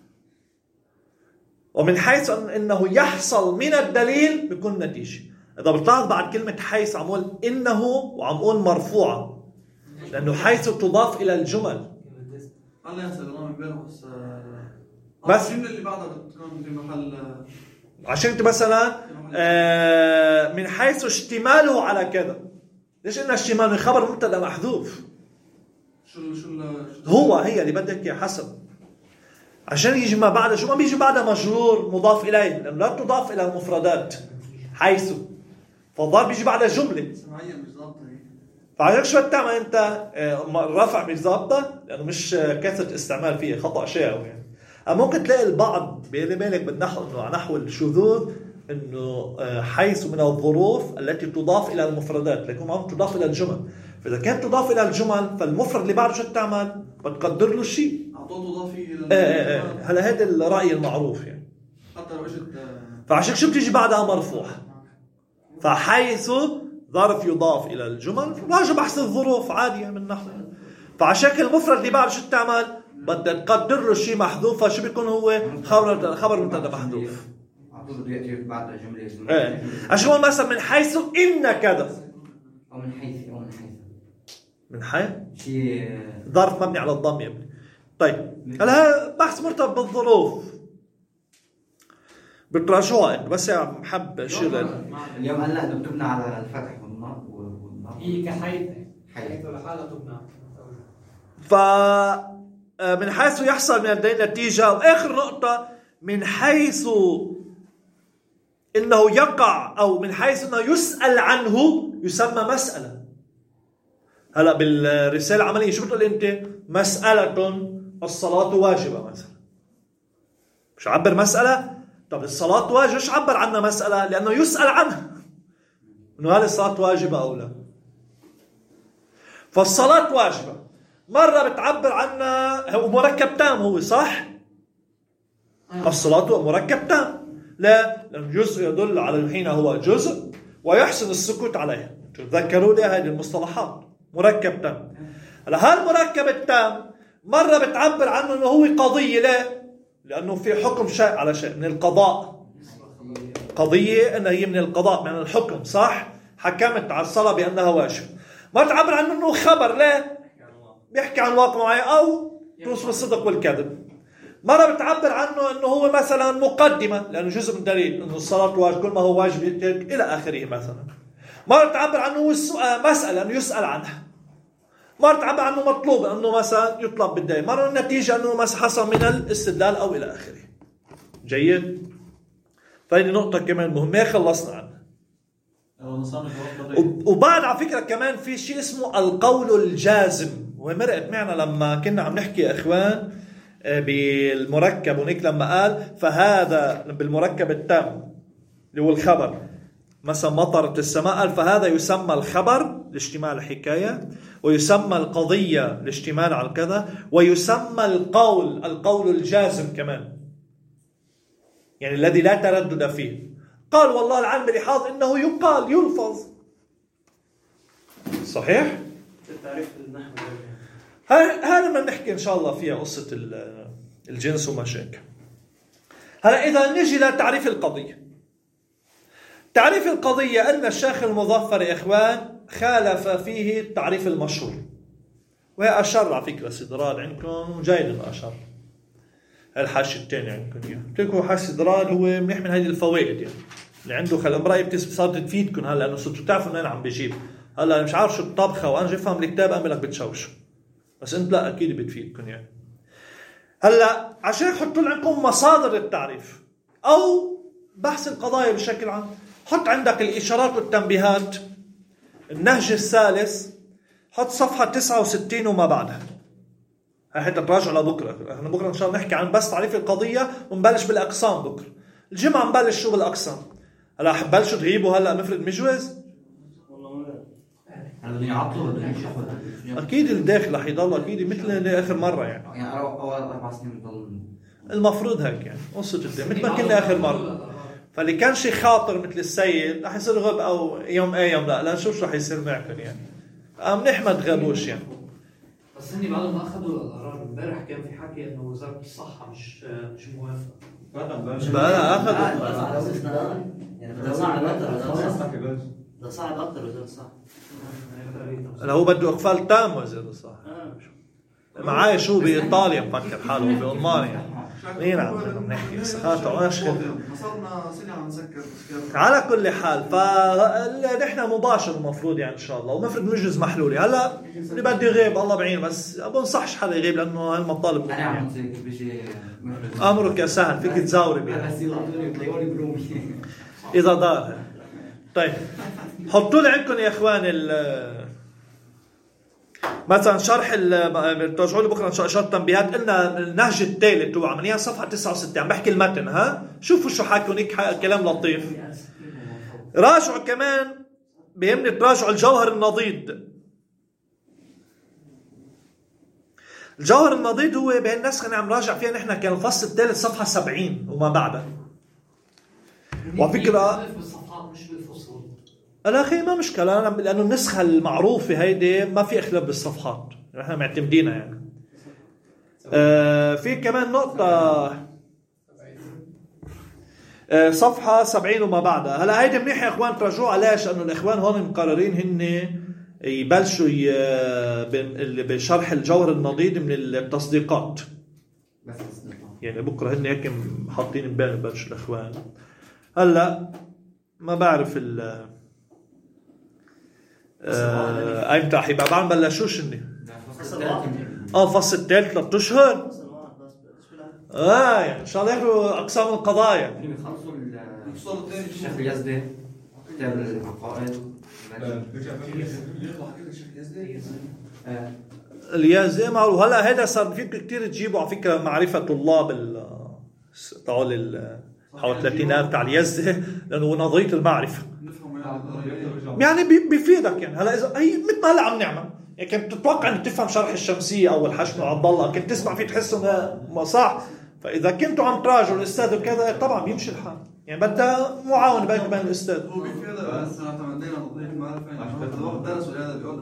ومن حيث انه يحصل من الدليل بيكون نتيجة. اذا بتلاحظ بعد كلمة حيث عم اقول انه وعم اقول مرفوعة، لانه حيث تضاف الى الجمل. الله ينسى الامام امبارح بس الجمله اللي بعدها بتكون في محل عشان انت مثلا من حيث اشتماله على كذا. ليش قلنا اشتمال؟ من خبر مبتدا محذوف. شو هي اللي بدك اياه حسب. عشان يجي ما بعده، شو ما بيجي بعده مجرور مضاف اليه، لانه لا تضاف الى المفردات حيث، فالضرب بيجي بعده جمله سمعيه مش ضابطه. فعشان شو بتعمل انت الرفع مش ضابطه، لانه مش كثره استعمال فيه خطا شائع يعني. ممكن تلاقي البعض بيني بالك بالنحو انه على نحو الشذوذ انه حيث من الظروف التي تضاف الى المفردات، لكن ما تضاف الى الجمل. فاذا كانت تضاف الى الجمل فالمفرد اللي بعده شو بتعمل؟ بتقدر له شيء. اعطوه اضافي هلا هذا الراي المعروف يعني. حتى لو اجت فعشان شو بتيجي بعدها مرفوع. فحيث ظرف يضاف الى الجمل، واجب احسن الظروف عاديه من نحو. فعشان المفرد اللي بعده شو بتعمل؟ بدك تقدر له شيء محذوف. فشو بيكون هو؟ خبر مبتدا محذوف. بعد جمله عشان مثلا من حيث ان كذا، او من حيث من حيث شيء ظرف مبني على الضم يا ابني. طيب هلا بحث مرتبط بالظروف بتراجعوها انت، بس يا محب شيء اليوم هلا بتبنى على الفتح والنصب هي كحيث لحالها تبنى. من حيث يحصل من الدليل نتيجة. وآخر نقطة من حيث إنه يقع، أو من حيث إنه يسأل عنه يسمى مسألة. هلا بالرسالة العملية شو بتقول أنت؟ مسألة الصلاة واجبة مثلا. مش عبر مسألة؟ طب الصلاة واجبة مش عبر عنها مسألة؟ لأنه يسأل عنها إنه هل الصلاة واجبة أو لا. فالصلاة واجبة مرة بتعبر عنها هو مركب تام، هو صح؟ الصلاة مركب تام. لا، لأن جزء يدل على الحين هو جزء ويحسن السكوت عليه. تذكروا لي هذه المصطلحات. مركب تام. هذا المركب التام مرة بتعبر عنه أنه هو قضية. لا، لأنه في حكم شيء على شيء من القضاء. قضية أنها هي من القضاء، من الحكم، صح؟ حكمت على الصلاة بأنها واجب. ما تعبر عنه أنه خبر. لا، بيحكي عن واقع معين أو توصف الصدق والكذب. مرة بتعبر عنه أنه هو مثلا مقدمة، لأنه جزء من دليل أنه الصلاة واجب، كل ما هو واجب يترك إلى آخره مثلا. مرة تعبر عنه هو مسألة أنه يسأل عنها. مرة تعبر عنه مطلوب أنه مثلا يطلب بالدليل. مرة النتيجة أنه مثلا حصل من الاستدلال أو إلى آخره. جيد. فهذه نقطة كمان مهمة خلصنا عنها. وبعد على فكرة كمان في شيء اسمه القول الجازم، ومرقت معنا لما كنا عم نحكي يا إخوان بالمركب، ونيك لما قال فهذا بالمركب التام اللي هو الخبر، مثلا مطرت السماء، قال فهذا يسمى الخبر لاشتمال الحكاية، ويسمى القضية لاشتمال على كذا، ويسمى القول الجازم كمان، يعني الذي لا تردد فيه. قال والله العلم بلحاظ انه يقال يلفظ. صحيح؟ التعريف النحو هذا ما نحكي ان شاء الله فيها قصة الجنس وما شابه. هلا اذا نجي لتعريف القضية. تعريف القضية ان الشيخ المظفر يا اخوان خالف فيه التعريف المشهور، وهي اشر على فكرة سدراد عندكم وجاي اشر. الحاشي الثاني عندكم اياه، بتلكوا حاشي سدراد هو منيح من هذه الفوائد يعني اللي عنده خل امرأة صارت تفيدكم. هلا لانه صرتوا تعرفوا انه انا عم بجيب. هلا مش عارف شو الطبخة وانا جاي افهم الكتاب اعمل لك بتشوش، بس انت لا اكيد بتفيدكم يعني. هلا عشان يحطوا عندكم مصادر التعريف او بحث القضايا بشكل عام، حط عندك الاشارات والتنبيهات النهج الثالث، حط صفحة 69 وما بعدها. هاي حتى تراجعوا لبكره. احنا بكره ان شاء الله نحكي عن بس تعريف القضية ونبلش بالاقسام. بكره الجمعة نبلش شو بالاقسام. هلا حبلشوا تغيبوا هلا مفرد مجوز هلا بدهم يعطلوا بدهم يشوفوا اكيد الداخل رح يضل اكيد مثل اخر مره يعني اول 4 سنين بضل المفروض هيك يعني قصه الداخل مثل ما كنا اخر مره. فاللي كان شي خاطر مثل السيد رح يصير غب او يوم يوم لا نشوف شو رح يصير معكم يعني. منيح ما تغابوش يعني. بس هني بعد ما اخذوا القرار امبارح كان في حكي انه وزاره الصحه مش موافقه. بقى اخذوا يعني ده صعب اكثر ده صعب اكثر وزاره الصحه. هو بده اقفال تام وزير الصحه. معاي شو بايطاليا مفكر حاله بالمانيا. مين عم نحكي سخاته اشهر. صرنا سنه عم نسكر. على كل حال فنحن مباشر المفروض يعني ان شاء الله ومفروض نجز محلولي. هلا اللي بده يغيب الله بعين بس بنصحش حدا يغيب لانه هالمطالب انا عم نسيك بيجي امرك يا سهل فيك تزاوري بيها بس يلاقوني وتلاقوني برومي اذا دار. طيب حطوا لي عندكم يا اخوان مثلا شرح بترجعوا لي بكره شرح تنبيهات. قلنا النهج الثالث هو عمليا صفحه 69 عم بحكي المتن. ها شوفوا شو حاكوا هيك كلام لطيف. راجعوا كمان بيهمني تراجعوا الجوهر النضيد. الجوهر النضيد هو بهالنسخه اللي عم راجع فيها نحن كان الفصل الثالث صفحه 70 وما بعدها. وفكره بالصفحات مش بالفصول. الاخي ما مشكله لانه النسخه المعروفه هيدي ما في اختلاف بالصفحات نحن معتمدينها يعني. في كمان نقطه صفحه 70 وما بعدها. هلا هيدي منيح يا اخوان تراجعوها. ليش؟ لانه الاخوان هون مقررين هن يبلشوا بشرح الجوهر النضيد من التصديقات يعني بكره هن هيك حاطين ببالهم يبلشوا الاخوان. هلا ما بعرف ايمتى حيبقى بعد بلشوش اني فصل الثالث 3 اشهر. يعني ان شاء الله ياخذوا اقسام القضايا. يخلصوا الشيخ اليزدي كتاب العقائد اليازي معروف. هلا هذا صار فيك كثير تجيبوا على فكره معرفه طلاب تاعوا حوالي 30,000 تاع اليزي لانه نظريه المعرفه يعني بيفيدك يعني. هلا اذا هي مثل ما هلا عم نعمل يعني كنت تتوقع انك تفهم شرح الشمسيه او الحشم عبد الله كنت تسمع فيه تحس انه صح. فاذا كنتوا عم تراجعوا الاستاذ وكذا طبعا بيمشي الحال يعني بدها معاونه بينك وبين الاستاذ. هو بيفيدك بس احنا اعتمدنا نظريه المعرفه يعني الواحد درس وهذا بيقعد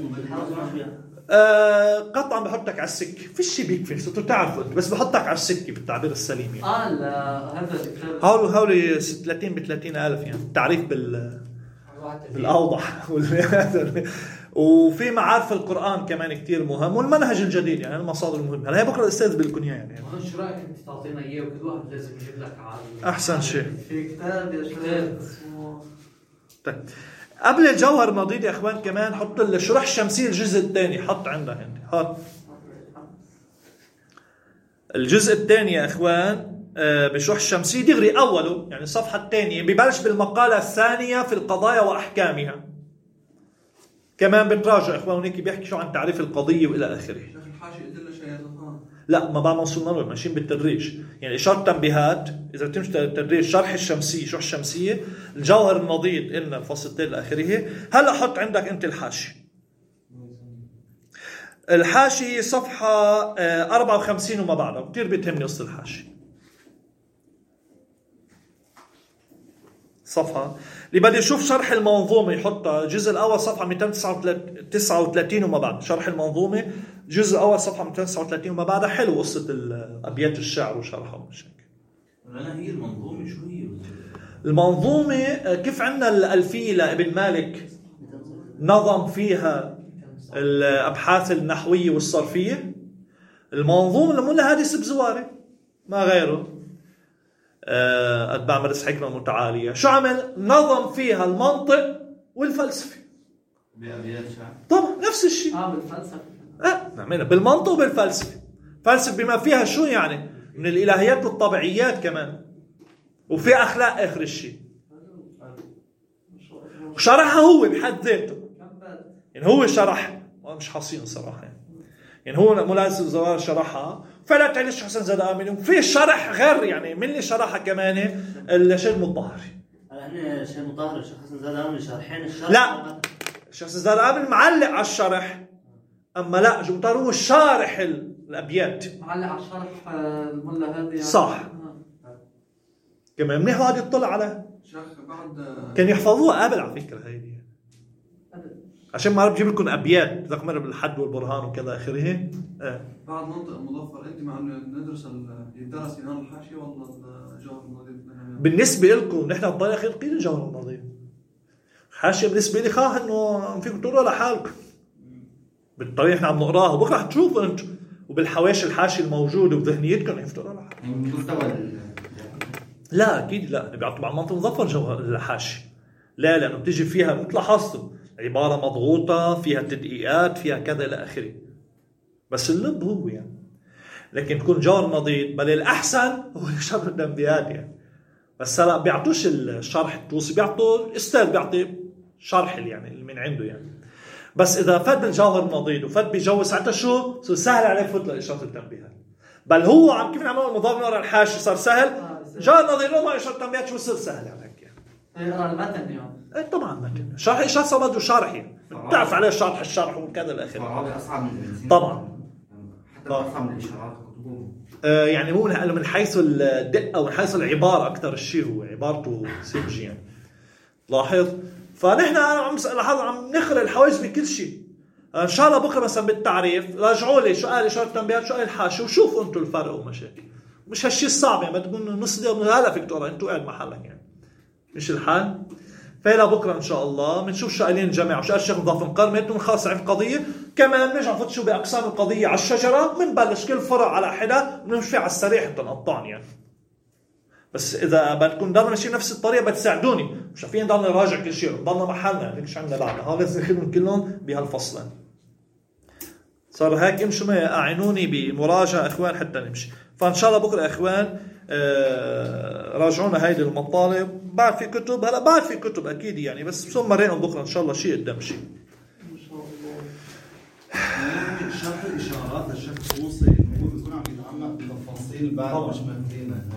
قطعا بحطك على السكه فيش بيكفي انتوا تعرفوا بس بحطك على السكه بالتعبير السليم يعني. هذا الكتاب هولي 30 ب 30,000 يعني التعريف بالاوضح وفي معارف القرآن كمان كتير مهم والمنهج الجديد يعني المصادر المهمة. هلا هي بكره الاستاذ بالكنيا يعني. شو رايك انت تعطينا اياه وكل واحد لازم يجيب لك على احسن شيء في كتاب يا شباب طيب قبل الجوهر النضيد يا اخوان كمان حط الشرح الشمسية الجزء الثاني. حط عندها يعني حط الجزء الثاني يا اخوان بشرح الشمسية دغري اوله يعني الصفحة الثانية ببلش بالمقالة الثانية في القضايا واحكامها. كمان بتراجع اخوان هيك بيحكي شو عن تعريف القضيه والى اخره. شيخ الحاشي قلت له شيء لا ما بعد ما وصلنا له ماشيين بالتدريج يعني اشاره تنبيهات اذا بتمشي تدريج شرح الشمسيه شرح الشمسيه الجوهر النضيد قلنا الفصل الثالث الى اخره. هلا حط عندك انت الحاشي صفحه 54 وما بعدها كثير بتهمني قصه الحاشي. صفحة اللي بدي يشوف شرح المنظومة يحطها الجزء الأول صفحة 239 وما بعد. شرح المنظومة الجزء الأول صفحة 239 وما بعد. حلو قصة أبيات الشعر وشرحها وشكل. أنا هي المنظومة شو هي؟ المنظومة كيف عندنا الألفية لابن مالك نظم فيها الأبحاث النحوية والصرفية. المنظومة اللي مولها هذه سبزواري ما غيره أتباع مدرسة حكمة متعالية. شو عمل؟ نظم فيها المنطق والفلسفة بأبيات شعر. طبعا نفس الشيء بالفلسفة نعملها بالمنطق وبالفلسفة. فلسفة بما فيها شو يعني من الإلهيات والطبيعيات كمان وفي أخلاق آخر الشيء. وشرحها هو بحد ذاته يعني هو شرح مش حصين صراحة يعني هو ملازم زوار شرحها فلا تعيش حسن زاد آمين. وفي شرح غير يعني من اللي شرحها كمان الشيخ المطهري. الشيخ المطهري الشيخ حسن زاد آمين شارحين الشرح. لا الشيخ سيزار قابل معلق على الشرح، اما لا جمطار هو شارح الابيات، معلق على الشرح الملا هادي يعني. صح. كمان منيح واحد يطلع على شيخ بعد كان يحفظوها قبل على فكره هيدي، عشان ما بجيب لكم ابيات ذاك مره بالحد والبرهان وكذا اخره. بعد منطق مظفر انت مع انه ندرس يدرس ينال الحاشي ولا الجوهر النظيف؟ بالنسبه لكم نحن الطريقه خير قيل الجوهر النظيف. حاشيه بالنسبه لي خاف انه فيكم تقولوا لحالكم بالطريقه احنا عم نقراها وبكره حتشوفوا انتم، وبالحواشي الحاشي الموجوده بذهنيتكم كيف تقروا لحالكم. يعني مستوى لا اكيد لا، بيعطوا على المنطق مظفر جوهر الحاشي، لا لانه بتيجي فيها مثل لاحظتوا عباره مضغوطه فيها تدقيقات فيها كذا الى اخره، بس اللب هو يعني. لكن تكون جوهر نظيف بل الاحسن هو شرح التنبيهات يعني. بس هلا بيعطوش الشرح التوصي، بيعطوا الاستاذ بيعطي شرح يعني اللي من عنده يعني. بس اذا فد الجوهر النظيف وفد بجو ساعتها شو صار سهل عليه يفوت لاشاره التنبيهات. بل هو عم كيف عملوا المضاف نور الحاشي صار سهل، جوهر نظيف لو ما اشاره التنبيهات شو صار سهل عليك يعني. يقرا المتن يعني. اي طبعا متن شرح اشاره صار بده شرح يعني، بتعرف عليه الشرح وكذا الاخر. العربي اصعب من طبعا حتى اصعب من الاشارات كتبهم. يعني هو من حيث الدقه ومن حيث العباره اكثر الشيء هو عبارته سمجي يعني. لاحظ فنحن عم نخلق الحواجز بكل شيء. ان شاء الله بكره مثلا بالتعريف راجعوا لي شو قال اشاره التنبيهات شو قال الحاشيه وشوفوا انتم الفرق ومشاكل. مش هالشيء الصعب يعني، ما تكون نص دقيقه من هلا فيك تقرا انت قاعد محلك يعني، مش الحال. فإلى بكره ان شاء الله بنشوف شو قايلين الجماعه وشو قال الشيخ مضاف مقرمت ونخلص عن القضيه. كمان بنرجع نفوت شو باقسام القضيه على الشجره، بنبلش كل فرع على حده ونمشي على السريع حتى نقطعني يعني. بس اذا بدكم نضلنا ماشيين نفس الطريقه بتساعدوني، مش عارفين نضلنا نراجع كل شيء نضلنا محلنا ليش عندنا لعنه. هذا لازم ناخذهم كلهم بهالفصلين. صار هيك امشوا معي اعينوني بمراجعه اخوان حتى نمشي. فان شاء الله بكره اخوان راجعونا هيدي المطالب. بعد في كتب، هلا بعد في كتب اكيد يعني، بس ثم مرينا بكره ان شاء الله شيء قدام شيء. ان شاء الله. يعني شرح الاشارات للشيخ الطوسي المفروض يكون عم يتعمق بتفاصيل بعد مش مفهومه.